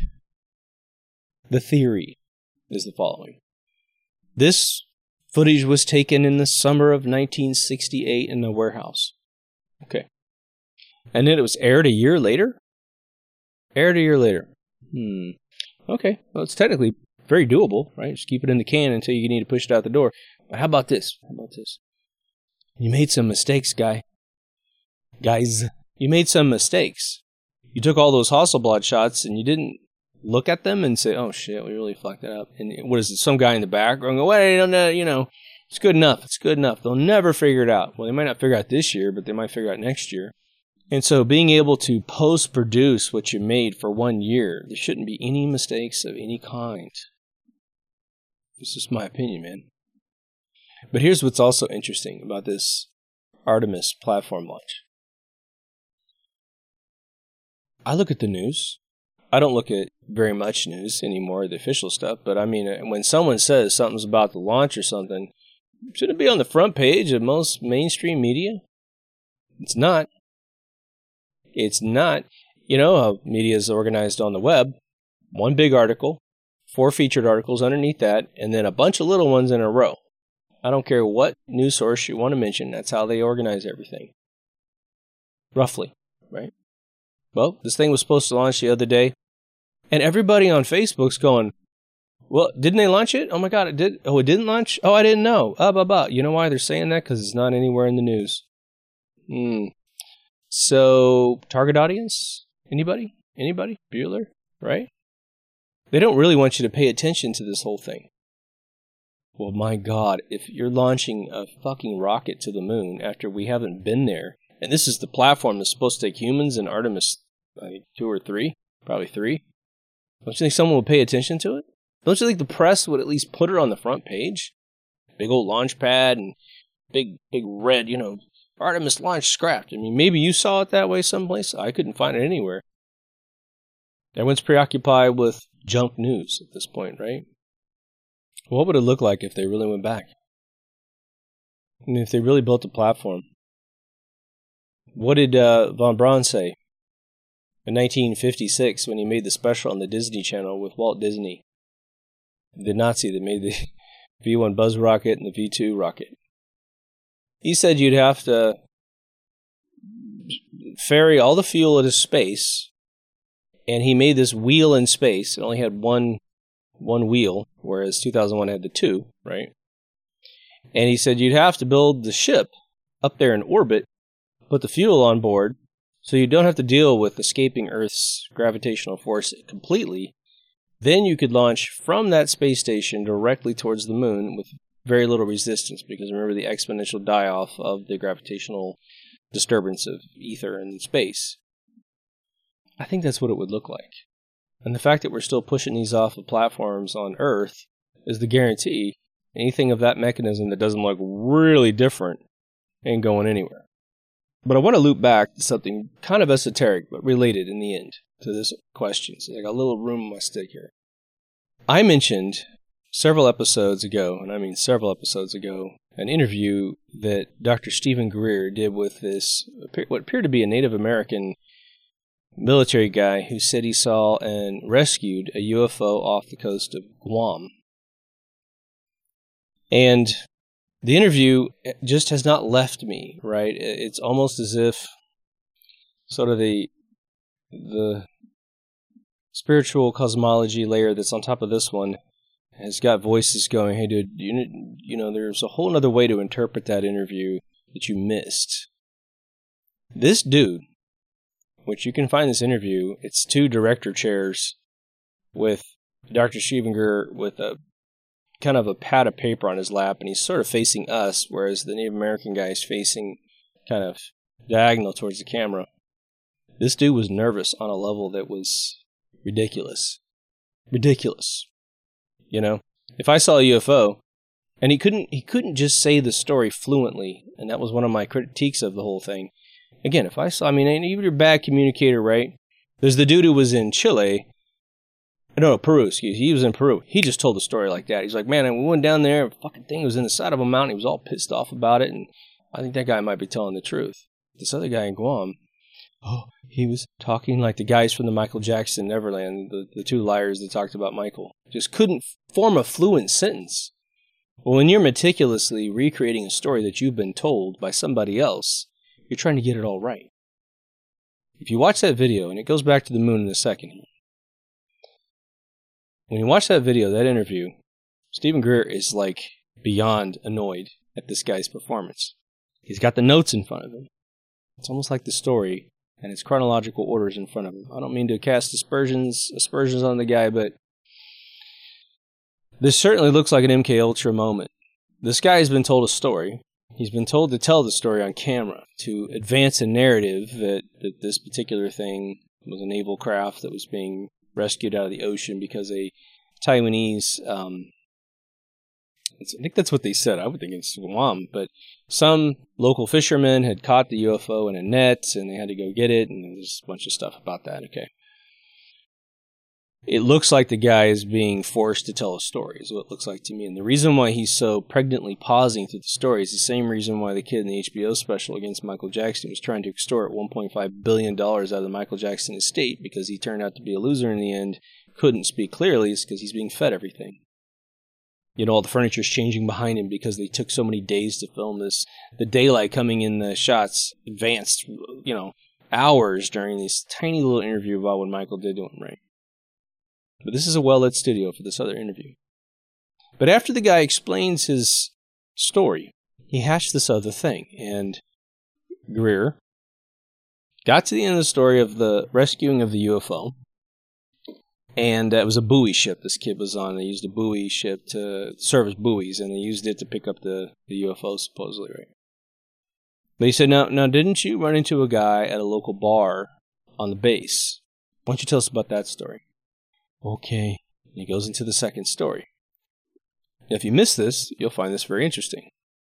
the theory is the following. This footage was taken in the summer of nineteen sixty-eight in a warehouse. Okay. And then it was aired a year later? Aired a year later. Hmm. Okay. Well, it's technically very doable, right? Just keep it in the can until you need to push it out the door. But how about this? How about this? You made some mistakes, guy. Guys. You made some mistakes. You took all those Hasselblad shots and you didn't look at them and say, oh shit, we really fucked that up. And what is it, some guy in the back going, wait, don't know, you know, it's good enough, it's good enough. They'll never figure it out. Well, they might not figure out this year, but they might figure out next year. And so being able to post-produce what you made for one year, there shouldn't be any mistakes of any kind. It's just my opinion, man. But here's what's also interesting about this Artemis platform launch. I look at the news. I don't look at very much news anymore, the official stuff, but I mean, when someone says something's about to launch or something, should it be on the front page of most mainstream media? It's not. It's not. You know how media is organized on the web. One big article, four featured articles underneath that, and then a bunch of little ones in a row. I don't care what news source you want to mention, that's how they organize everything. Roughly, right? Well, this thing was supposed to launch the other day, and everybody on Facebook's going, well, didn't they launch it? Oh my God, it did. Oh, it didn't launch? Oh, I didn't know. Ah, blah, blah. You know why they're saying that? Because it's not anywhere in the news. Hmm. So, target audience? Anybody? Anybody? Bueller? Right? They don't really want you to pay attention to this whole thing. Well, my God, if you're launching a fucking rocket to the moon after we haven't been there, and this is the platform that's supposed to take humans in Artemis, I think, two or three, probably three. Don't you think someone would pay attention to it? Don't you think the press would at least put it on the front page? Big old launch pad and big, big red, you know, Artemis launch scrapped. I mean, maybe you saw it that way someplace. I couldn't find it anywhere. Everyone's preoccupied with junk news at this point, right? What would it look like if they really went back? I mean, if they really built a platform? What did uh, von Braun say in nineteen fifty-six when he made the special on the Disney Channel with Walt Disney, the Nazi that made the V one Buzz rocket and the V two rocket? He said you'd have to ferry all the fuel into space, and he made this wheel in space. It only had one one wheel, whereas two thousand one had the two, right? And he said you'd have to build the ship up there in orbit, put the fuel on board, so you don't have to deal with escaping Earth's gravitational force completely. Then you could launch from that space station directly towards the moon with very little resistance, because remember the exponential die-off of the gravitational disturbance of ether and space. I think that's what it would look like. And the fact that we're still pushing these off of platforms on Earth is the guarantee anything of that mechanism that doesn't look really different ain't going anywhere. But I want to loop back to something kind of esoteric, but related in the end to this question. So I got a little room in my stick here. I mentioned several episodes ago, and I mean several episodes ago, an interview that Doctor Stephen Greer did with this, what appeared to be a Native American military guy who said he saw and rescued a U F O off the coast of Guam. And the interview just has not left me, right? It's almost as if sort of the the spiritual cosmology layer that's on top of this one has got voices going, hey dude, you, you know, there's a whole other way to interpret that interview that you missed. This dude, which you can find this interview, it's two director chairs with Doctor Stephen Greer with a kind of a pad of paper on his lap, and he's sort of facing us, whereas the Native American guy is facing kind of diagonal towards the camera. This dude was nervous on a level that was ridiculous. Ridiculous. You know? If I saw a U F O, and he couldn't he couldn't just say the story fluently, and that was one of my critiques of the whole thing. Again, if I saw, I mean, even you're a bad communicator, right? There's the dude who was in Chile. No, Peru, excuse me. He was in Peru. He just told the story like that. He's like, man, we went down there, fucking thing was in the side of a mountain. He was all pissed off about it, and I think that guy might be telling the truth. This other guy in Guam, oh, he was talking like the guys from the Michael Jackson Neverland, the, the two liars that talked about Michael. Just couldn't form a fluent sentence. Well, when you're meticulously recreating a story that you've been told by somebody else, you're trying to get it all right. If you watch that video, and it goes back to the moon in a second here. When you watch that video, that interview, Stephen Greer is like beyond annoyed at this guy's performance. He's got the notes in front of him. It's almost like the story and its chronological orders in front of him. I don't mean to cast aspersions aspersions on the guy, but this certainly looks like an M K Ultra moment. This guy has been told a story. He's been told to tell the story on camera to advance a narrative that, that this particular thing was a naval craft that was being rescued out of the ocean because a Taiwanese, um, I think that's what they said. I would think it's Guam, but some local fishermen had caught the U F O in a net and they had to go get it, and there's a bunch of stuff about that. Okay. It looks like the guy is being forced to tell a story, is what it looks like to me. And the reason why he's so pregnantly pausing through the story is the same reason why the kid in the H B O special against Michael Jackson was trying to extort one point five billion dollars out of the Michael Jackson estate because he turned out to be a loser in the end, couldn't speak clearly, is because he's being fed everything. You know, all the furniture's changing behind him because they took so many days to film this. The daylight coming in the shots advanced, you know, hours during this tiny little interview about what Michael did to him, right? But this is a well-lit studio for this other interview. But after the guy explains his story, he hatched this other thing. And Greer got to the end of the story of the rescuing of the U F O. And it was a buoy ship this kid was on. They used a buoy ship to serve as buoys, and they used it to pick up the, the U F O, supposedly, right? But he said, now, now, didn't you run into a guy at a local bar on the base? Why don't you tell us about that story? Okay. And he goes into the second story. Now, if you miss this, you'll find this very interesting.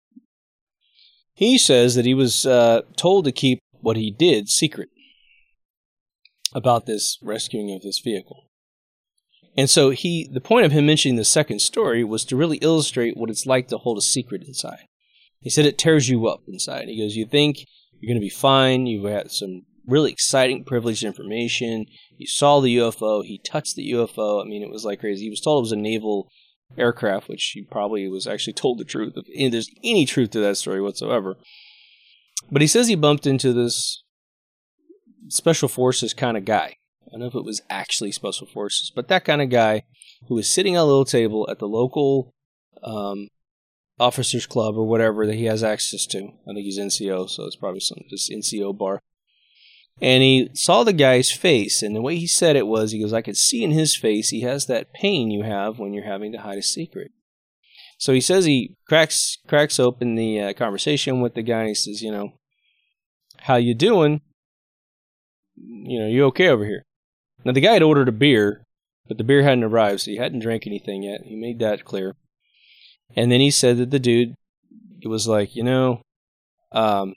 He says that he was uh, told to keep what he did secret about this rescuing of this vehicle. And so he, the point of him mentioning the second story was to really illustrate what it's like to hold a secret inside. He said it tears you up inside. He goes, you think you're going to be fine. You've got some really exciting, privileged information. You saw the U F O. He touched the U F O. I mean, it was like crazy. He was told it was a naval aircraft, which he probably was actually told the truth. If there's any truth to that story whatsoever. But he says he bumped into this special forces kind of guy. I don't know if it was actually special forces, but that kind of guy who was sitting at a little table at the local um, officers club or whatever that he has access to. I think he's N C O, so it's probably some just N C O bar. And he saw the guy's face, and the way he said it was, he goes, I could see in his face he has that pain you have when you're having to hide a secret. So he says he cracks cracks open the uh, conversation with the guy, and he says, you know, how you doing? You know, you okay over here? Now, the guy had ordered a beer, but the beer hadn't arrived, so he hadn't drank anything yet. He made that clear. And then he said that the dude, it was like, you know, um,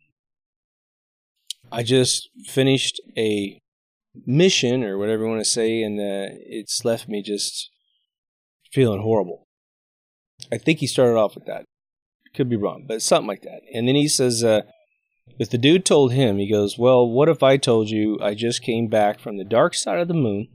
I just finished a mission, or whatever you want to say, and uh, it's left me just feeling horrible. I think he started off with that. Could be wrong, but something like that. And then he says, uh, if the dude told him, he goes, well, what if I told you I just came back from the dark side of the moon,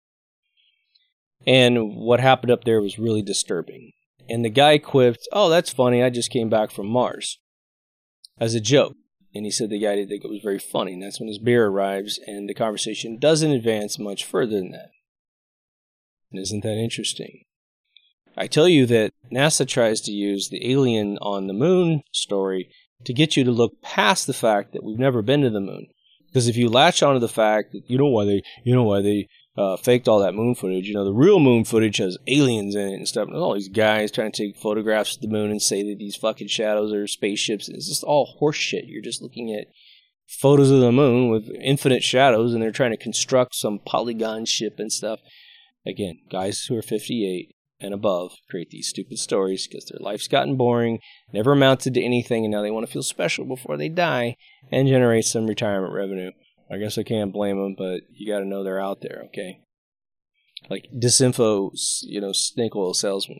and what happened up there was really disturbing. And the guy quipped, oh, that's funny, I just came back from Mars, as a joke. And he said the guy didn't think it was very funny. And that's when his beer arrives, and the conversation doesn't advance much further than that. And isn't that interesting? I tell you that NASA tries to use the alien on the moon story to get you to look past the fact that we've never been to the moon. Because if you latch onto the fact that you know why they, you know why they uh, faked all that moon footage, you know, the real moon footage has aliens in it and stuff. And all these guys trying to take photographs of the moon and say that these fucking shadows are spaceships. It's just all horse shit. You're just looking at photos of the moon with infinite shadows, and they're trying to construct some polygon ship and stuff. Again, guys who are fifty-eight and above create these stupid stories because their life's gotten boring, never amounted to anything, and now they want to feel special before they die and generate some retirement revenue. I guess I can't blame them, but you got to know they're out there, okay? Like disinfo, you know, snake oil salesman.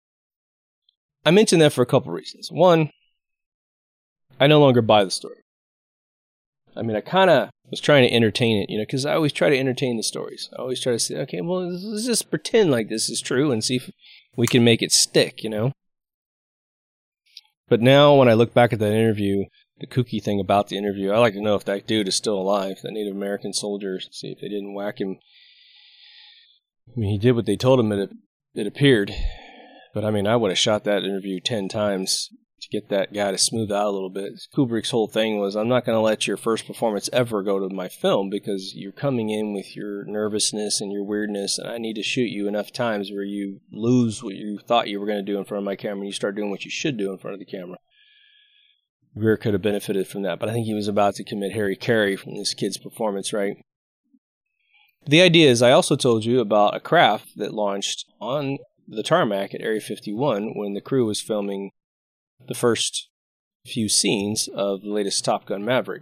I mentioned that for a couple reasons. One, I no longer buy the story. I mean, I kind of was trying to entertain it, you know, because I always try to entertain the stories. I always try to say, okay, well, let's just pretend like this is true and see if we can make it stick, you know? But now when I look back at that interview, the kooky thing about the interview, I like to know if that dude is still alive, that Native American soldier, see if they didn't whack him. I mean, he did what they told him, it, it appeared. But, I mean, I would have shot that interview ten times to get that guy to smooth out a little bit. Kubrick's whole thing was, I'm not going to let your first performance ever go to my film because you're coming in with your nervousness and your weirdness, and I need to shoot you enough times where you lose what you thought you were going to do in front of my camera and you start doing what you should do in front of the camera. Greer could have benefited from that, but I think he was about to commit Harry Carey from this kid's performance, right? The idea is, I also told you about a craft that launched on the tarmac at Area fifty-one when the crew was filming the first few scenes of the latest Top Gun Maverick.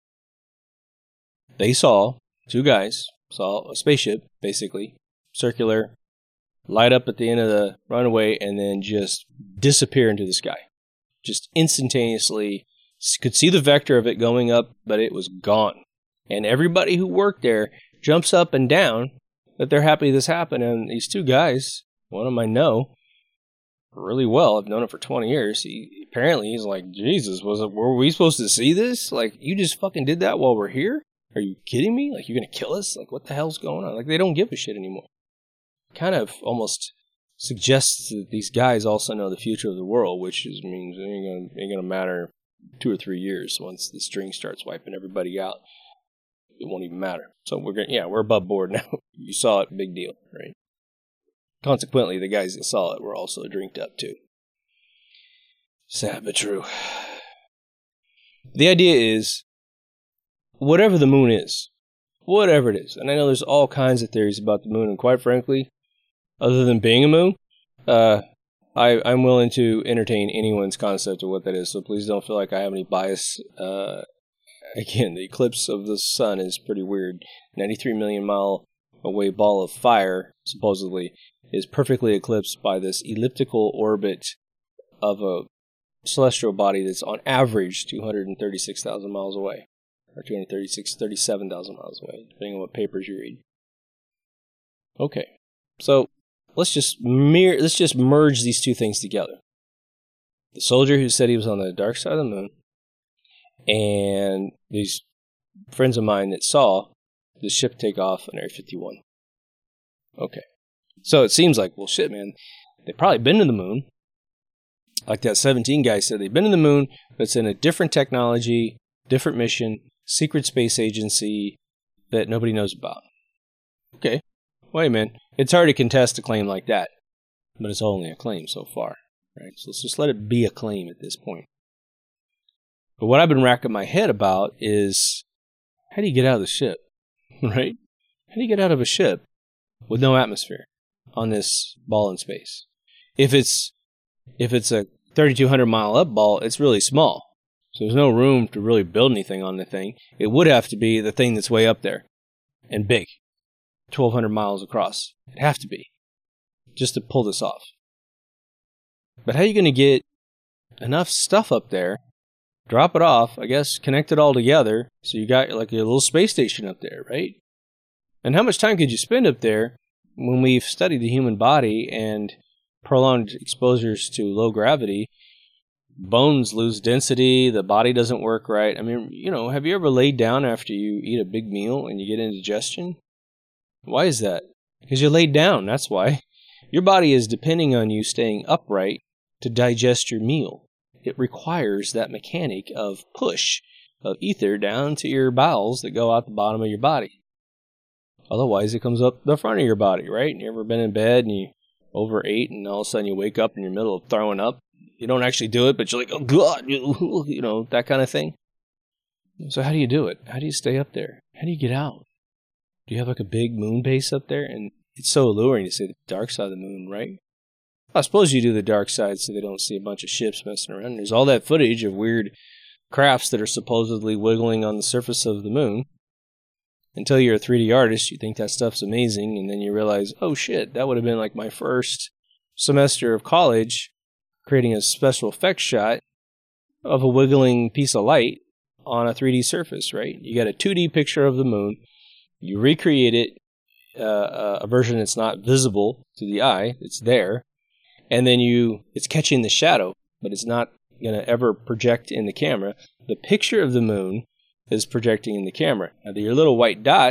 They saw, two guys, saw a spaceship, basically, circular, light up at the end of the runway, and then just disappear into the sky. Just instantaneously, could see the vector of it going up, but it was gone. And everybody who worked there jumps up and down that they're happy this happened. And these two guys, one of them I know really well, I've known him for twenty years. He apparently he's like, Jesus, was it? Were we supposed to see this? Like, you just fucking did that while we're here? Are you kidding me? Like, you're gonna kill us? Like, what the hell's going on? Like, they don't give a shit anymore. Kind of almost suggests that these guys also know the future of the world, which is, means it ain't gonna, ain't gonna matter two or three years once the string starts wiping everybody out. It won't even matter. So we're gonna, yeah, we're above board now. You saw it, big deal, right? Consequently, the guys that saw it were also drinked up too. Sad but true. The idea is, whatever the moon is, whatever it is, and I know there's all kinds of theories about the moon, and quite frankly, other than being a moon, uh, I, I'm willing to entertain anyone's concept of what that is, so please don't feel like I have any bias. Uh, again, the eclipse of the sun is pretty weird. ninety-three million mile away ball of fire, supposedly, is perfectly eclipsed by this elliptical orbit of a celestial body that's on average two hundred thirty-six thousand miles away, or two hundred thirty-six, thirty-seven thousand miles away, depending on what papers you read. Okay, so let's just mere, let's just merge these two things together. The soldier who said he was on the dark side of the moon, and these friends of mine that saw the ship take off on Area fifty-one. Okay, so it seems like, well, shit, man, they've probably been to the moon. Like that seventeen guy said, they've been to the moon, but it's in a different technology, different mission, secret space agency that nobody knows about. Okay, wait a minute. It's hard to contest a claim like that, but it's only a claim so far, right? So let's just let it be a claim at this point. But what I've been racking my head about is, how do you get out of the ship, right? How do you get out of a ship with no atmosphere on this ball in space? If it's if it's a thirty-two hundred mile up ball, it's really small. So there's no room to really build anything on the thing. It would have to be the thing that's way up there and big, twelve hundred miles across. It'd have to be, just to pull this off. But how are you going to get enough stuff up there, drop it off, I guess, connect it all together, so you got like a little space station up there, right? And how much time could you spend up there when we've studied the human body and prolonged exposures to low gravity? Bones lose density, the body doesn't work right. I mean, you know, have you ever laid down after you eat a big meal and you get indigestion? Why is that? Because you laid down, that's why. Your body is depending on you staying upright to digest your meal. It requires that mechanic of push of ether down to your bowels that go out the bottom of your body. Otherwise, it comes up the front of your body, right? You ever been in bed and you overate and all of a sudden you wake up in the middle of throwing up? You don't actually do it, but you're like, oh, God, you know, that kind of thing. So how do you do it? How do you stay up there? How do you get out? Do you have like a big moon base up there? And it's so alluring to say the dark side of the moon, right? I suppose you do the dark side so they don't see a bunch of ships messing around. There's all that footage of weird crafts that are supposedly wiggling on the surface of the moon. Until you're a three D artist, you think that stuff's amazing, and then you realize, oh shit, that would have been like my first semester of college, creating a special effects shot of a wiggling piece of light on a three D surface, right? You got a two D picture of the moon, you recreate it, uh, a version that's not visible to the eye, it's there, and then you, it's catching the shadow, but it's not going to ever project in the camera. The picture of the moon is projecting in the camera. Now, your little white dot,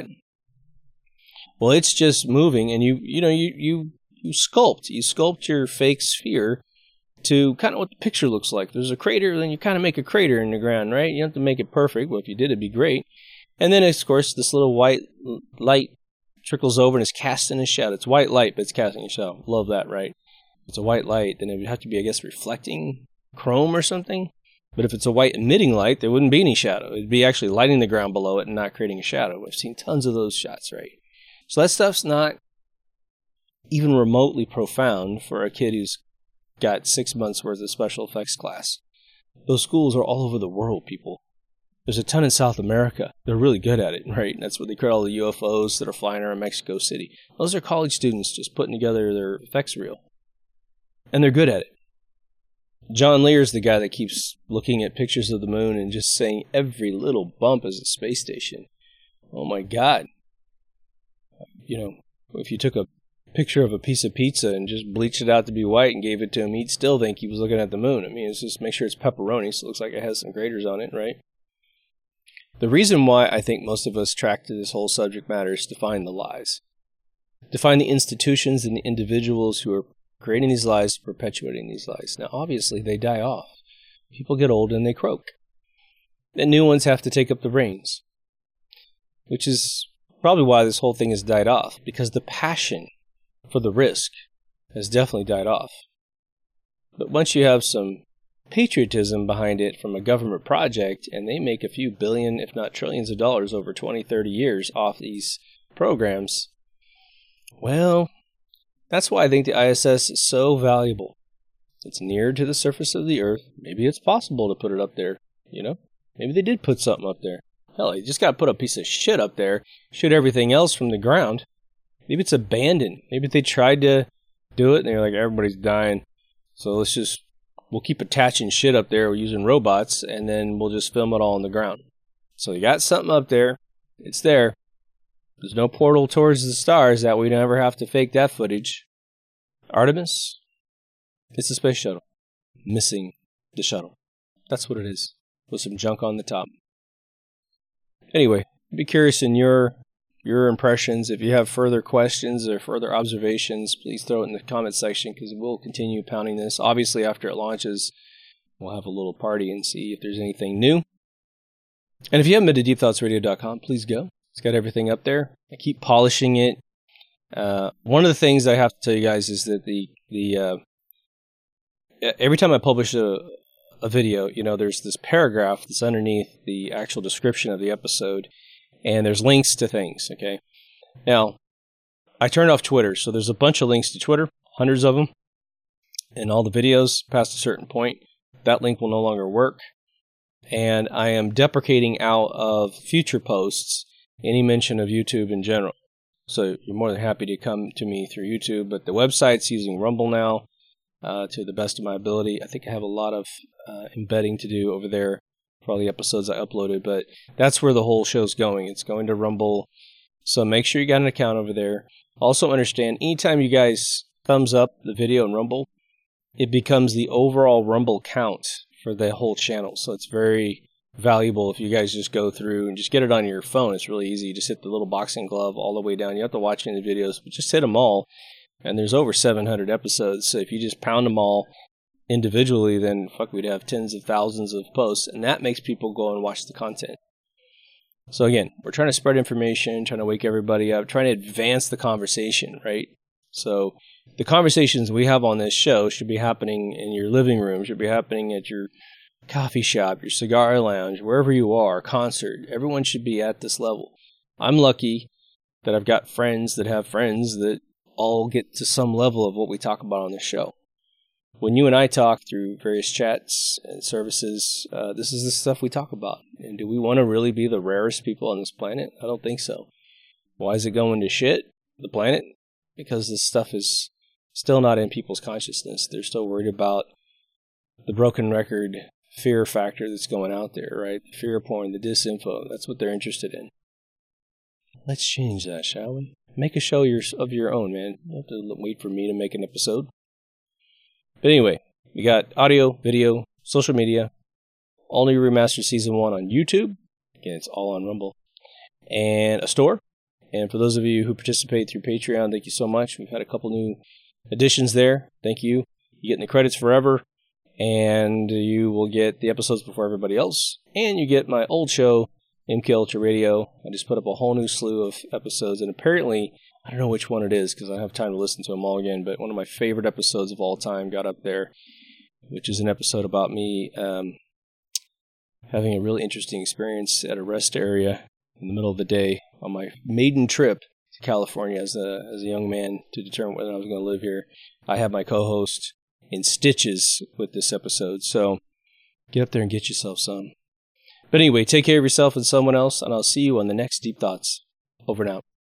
well, it's just moving, and you, you know, you, you, you sculpt, you sculpt your fake sphere to kind of what the picture looks like. There's a crater, then you kind of make a crater in the ground, right? You don't have to make it perfect. Well, if you did, it'd be great. And then, of course, this little white light trickles over and is casting a shadow. It's white light, but it's casting a shadow. Love that, right? If it's a white light, then it would have to be, I guess, reflecting chrome or something. But if it's a white emitting light, there wouldn't be any shadow. It'd be actually lighting the ground below it and not creating a shadow. We've seen tons of those shots, right? So that stuff's not even remotely profound for a kid who's got six months worth of special effects class. Those schools are all over the world, people. There's a ton in South America. They're really good at it, right? That's what they call all the U F Os that are flying around Mexico City. Those are college students just putting together their effects reel. And they're good at it. John Lear's the guy that keeps looking at pictures of the moon and just saying every little bump is a space station. Oh my God. You know, if you took a picture of a piece of pizza and just bleached it out to be white and gave it to him, he'd still think he was looking at the moon. I mean, it's just make sure it's pepperoni, so it looks like it has some craters on it, right? The reason why I think most of us track to this whole subject matter is to find the lies. To find the institutions and the individuals who are creating these lies, perpetuating these lies. Now, obviously, they die off. People get old and they croak. And new ones have to take up the reins. Which is probably why this whole thing has died off. Because the passion for the risk has definitely died off. But once you have some patriotism behind it from a government project, and they make a few billion, if not trillions of dollars over twenty, thirty years off these programs, well, that's why I think the I S S is so valuable. It's near to the surface of the Earth. Maybe it's possible to put it up there, you know? Maybe they did put something up there. Hell, you just got to put a piece of shit up there, shoot everything else from the ground, Maybe it's abandoned. Maybe they tried to do it and they're like, everybody's dying. So let's just, we'll keep attaching shit up there using robots and then we'll just film it all on the ground. So you got something up there. It's there. There's no portal towards the stars that we never have to fake that footage. Artemis? It's a space shuttle. Missing the shuttle. That's what it is. With some junk on the top. Anyway, I'd be curious in your your impressions. If you have further questions or further observations, please throw it in the comment section because we'll continue pounding this. Obviously, after it launches, we'll have a little party and see if there's anything new. And if you haven't been to deep thoughts radio dot com, please go. It's got everything up there. I keep polishing it. Uh, one of the things I have to tell you guys is that the the uh, every time I publish a, a video, you know, there's this paragraph that's underneath the actual description of the episode, and there's links to things, okay? Now, I turned off Twitter, so there's a bunch of links to Twitter, hundreds of them, and all the videos past a certain point, that link will no longer work, and I am deprecating out of future posts any mention of YouTube in general. So you're more than happy to come to me through YouTube, but the website's using Rumble now uh, to the best of my ability. I think I have a lot of uh, embedding to do over there for all the episodes I uploaded, but that's where the whole show's going. It's going to Rumble, so make sure you got an account over there. Also understand, anytime you guys thumbs up the video in Rumble, it becomes the overall Rumble count for the whole channel, so it's very valuable if you guys just go through and just get it on your phone. It's really easy. You just hit the little boxing glove all the way down. You have to watch any of the videos, but just hit them all. And there's over seven hundred episodes. So if you just pound them all individually, then fuck, we'd have tens of thousands of posts. And that makes people go and watch the content. So again, we're trying to spread information, trying to wake everybody up, trying to advance the conversation, right? So the conversations we have on this show should be happening in your living room, should be happening at your coffee shop, your cigar lounge, wherever you are, concert. Everyone should be at this level. I'm lucky that I've got friends that have friends that all get to some level of what we talk about on this show. When you and I talk through various chats and services, uh, this is the stuff we talk about. And do we want to really be the rarest people on this planet? I don't think so. Why is it going to shit, the planet? Because this stuff is still not in people's consciousness. They're still worried about the broken record fear factor that's going out there, right? The fear porn, the disinfo, that's what they're interested in. Let's change that, shall we? Make a show your, of your own, man. You don't have to wait for me to make an episode. But anyway, we got audio, video, social media, all new remastered season one on YouTube. Again, it's all on Rumble. And a store. And for those of you who participate through Patreon, thank you so much. We've had a couple new additions there. Thank you. You're getting the credits forever. And you will get the episodes before everybody else. And you get my old show, M K Ultra Radio. I just put up a whole new slew of episodes. And apparently, I don't know which one it is because I don't have time to listen to them all again. But one of my favorite episodes of all time got up there, which is an episode about me um, having a really interesting experience at a rest area in the middle of the day on my maiden trip to California as a, as a young man to determine whether I was going to live here. I have my co-host in stitches with this episode, so get up there and get yourself some. But anyway, take care of yourself and someone else, and I'll see you on the next Deep Thoughts. Over and out.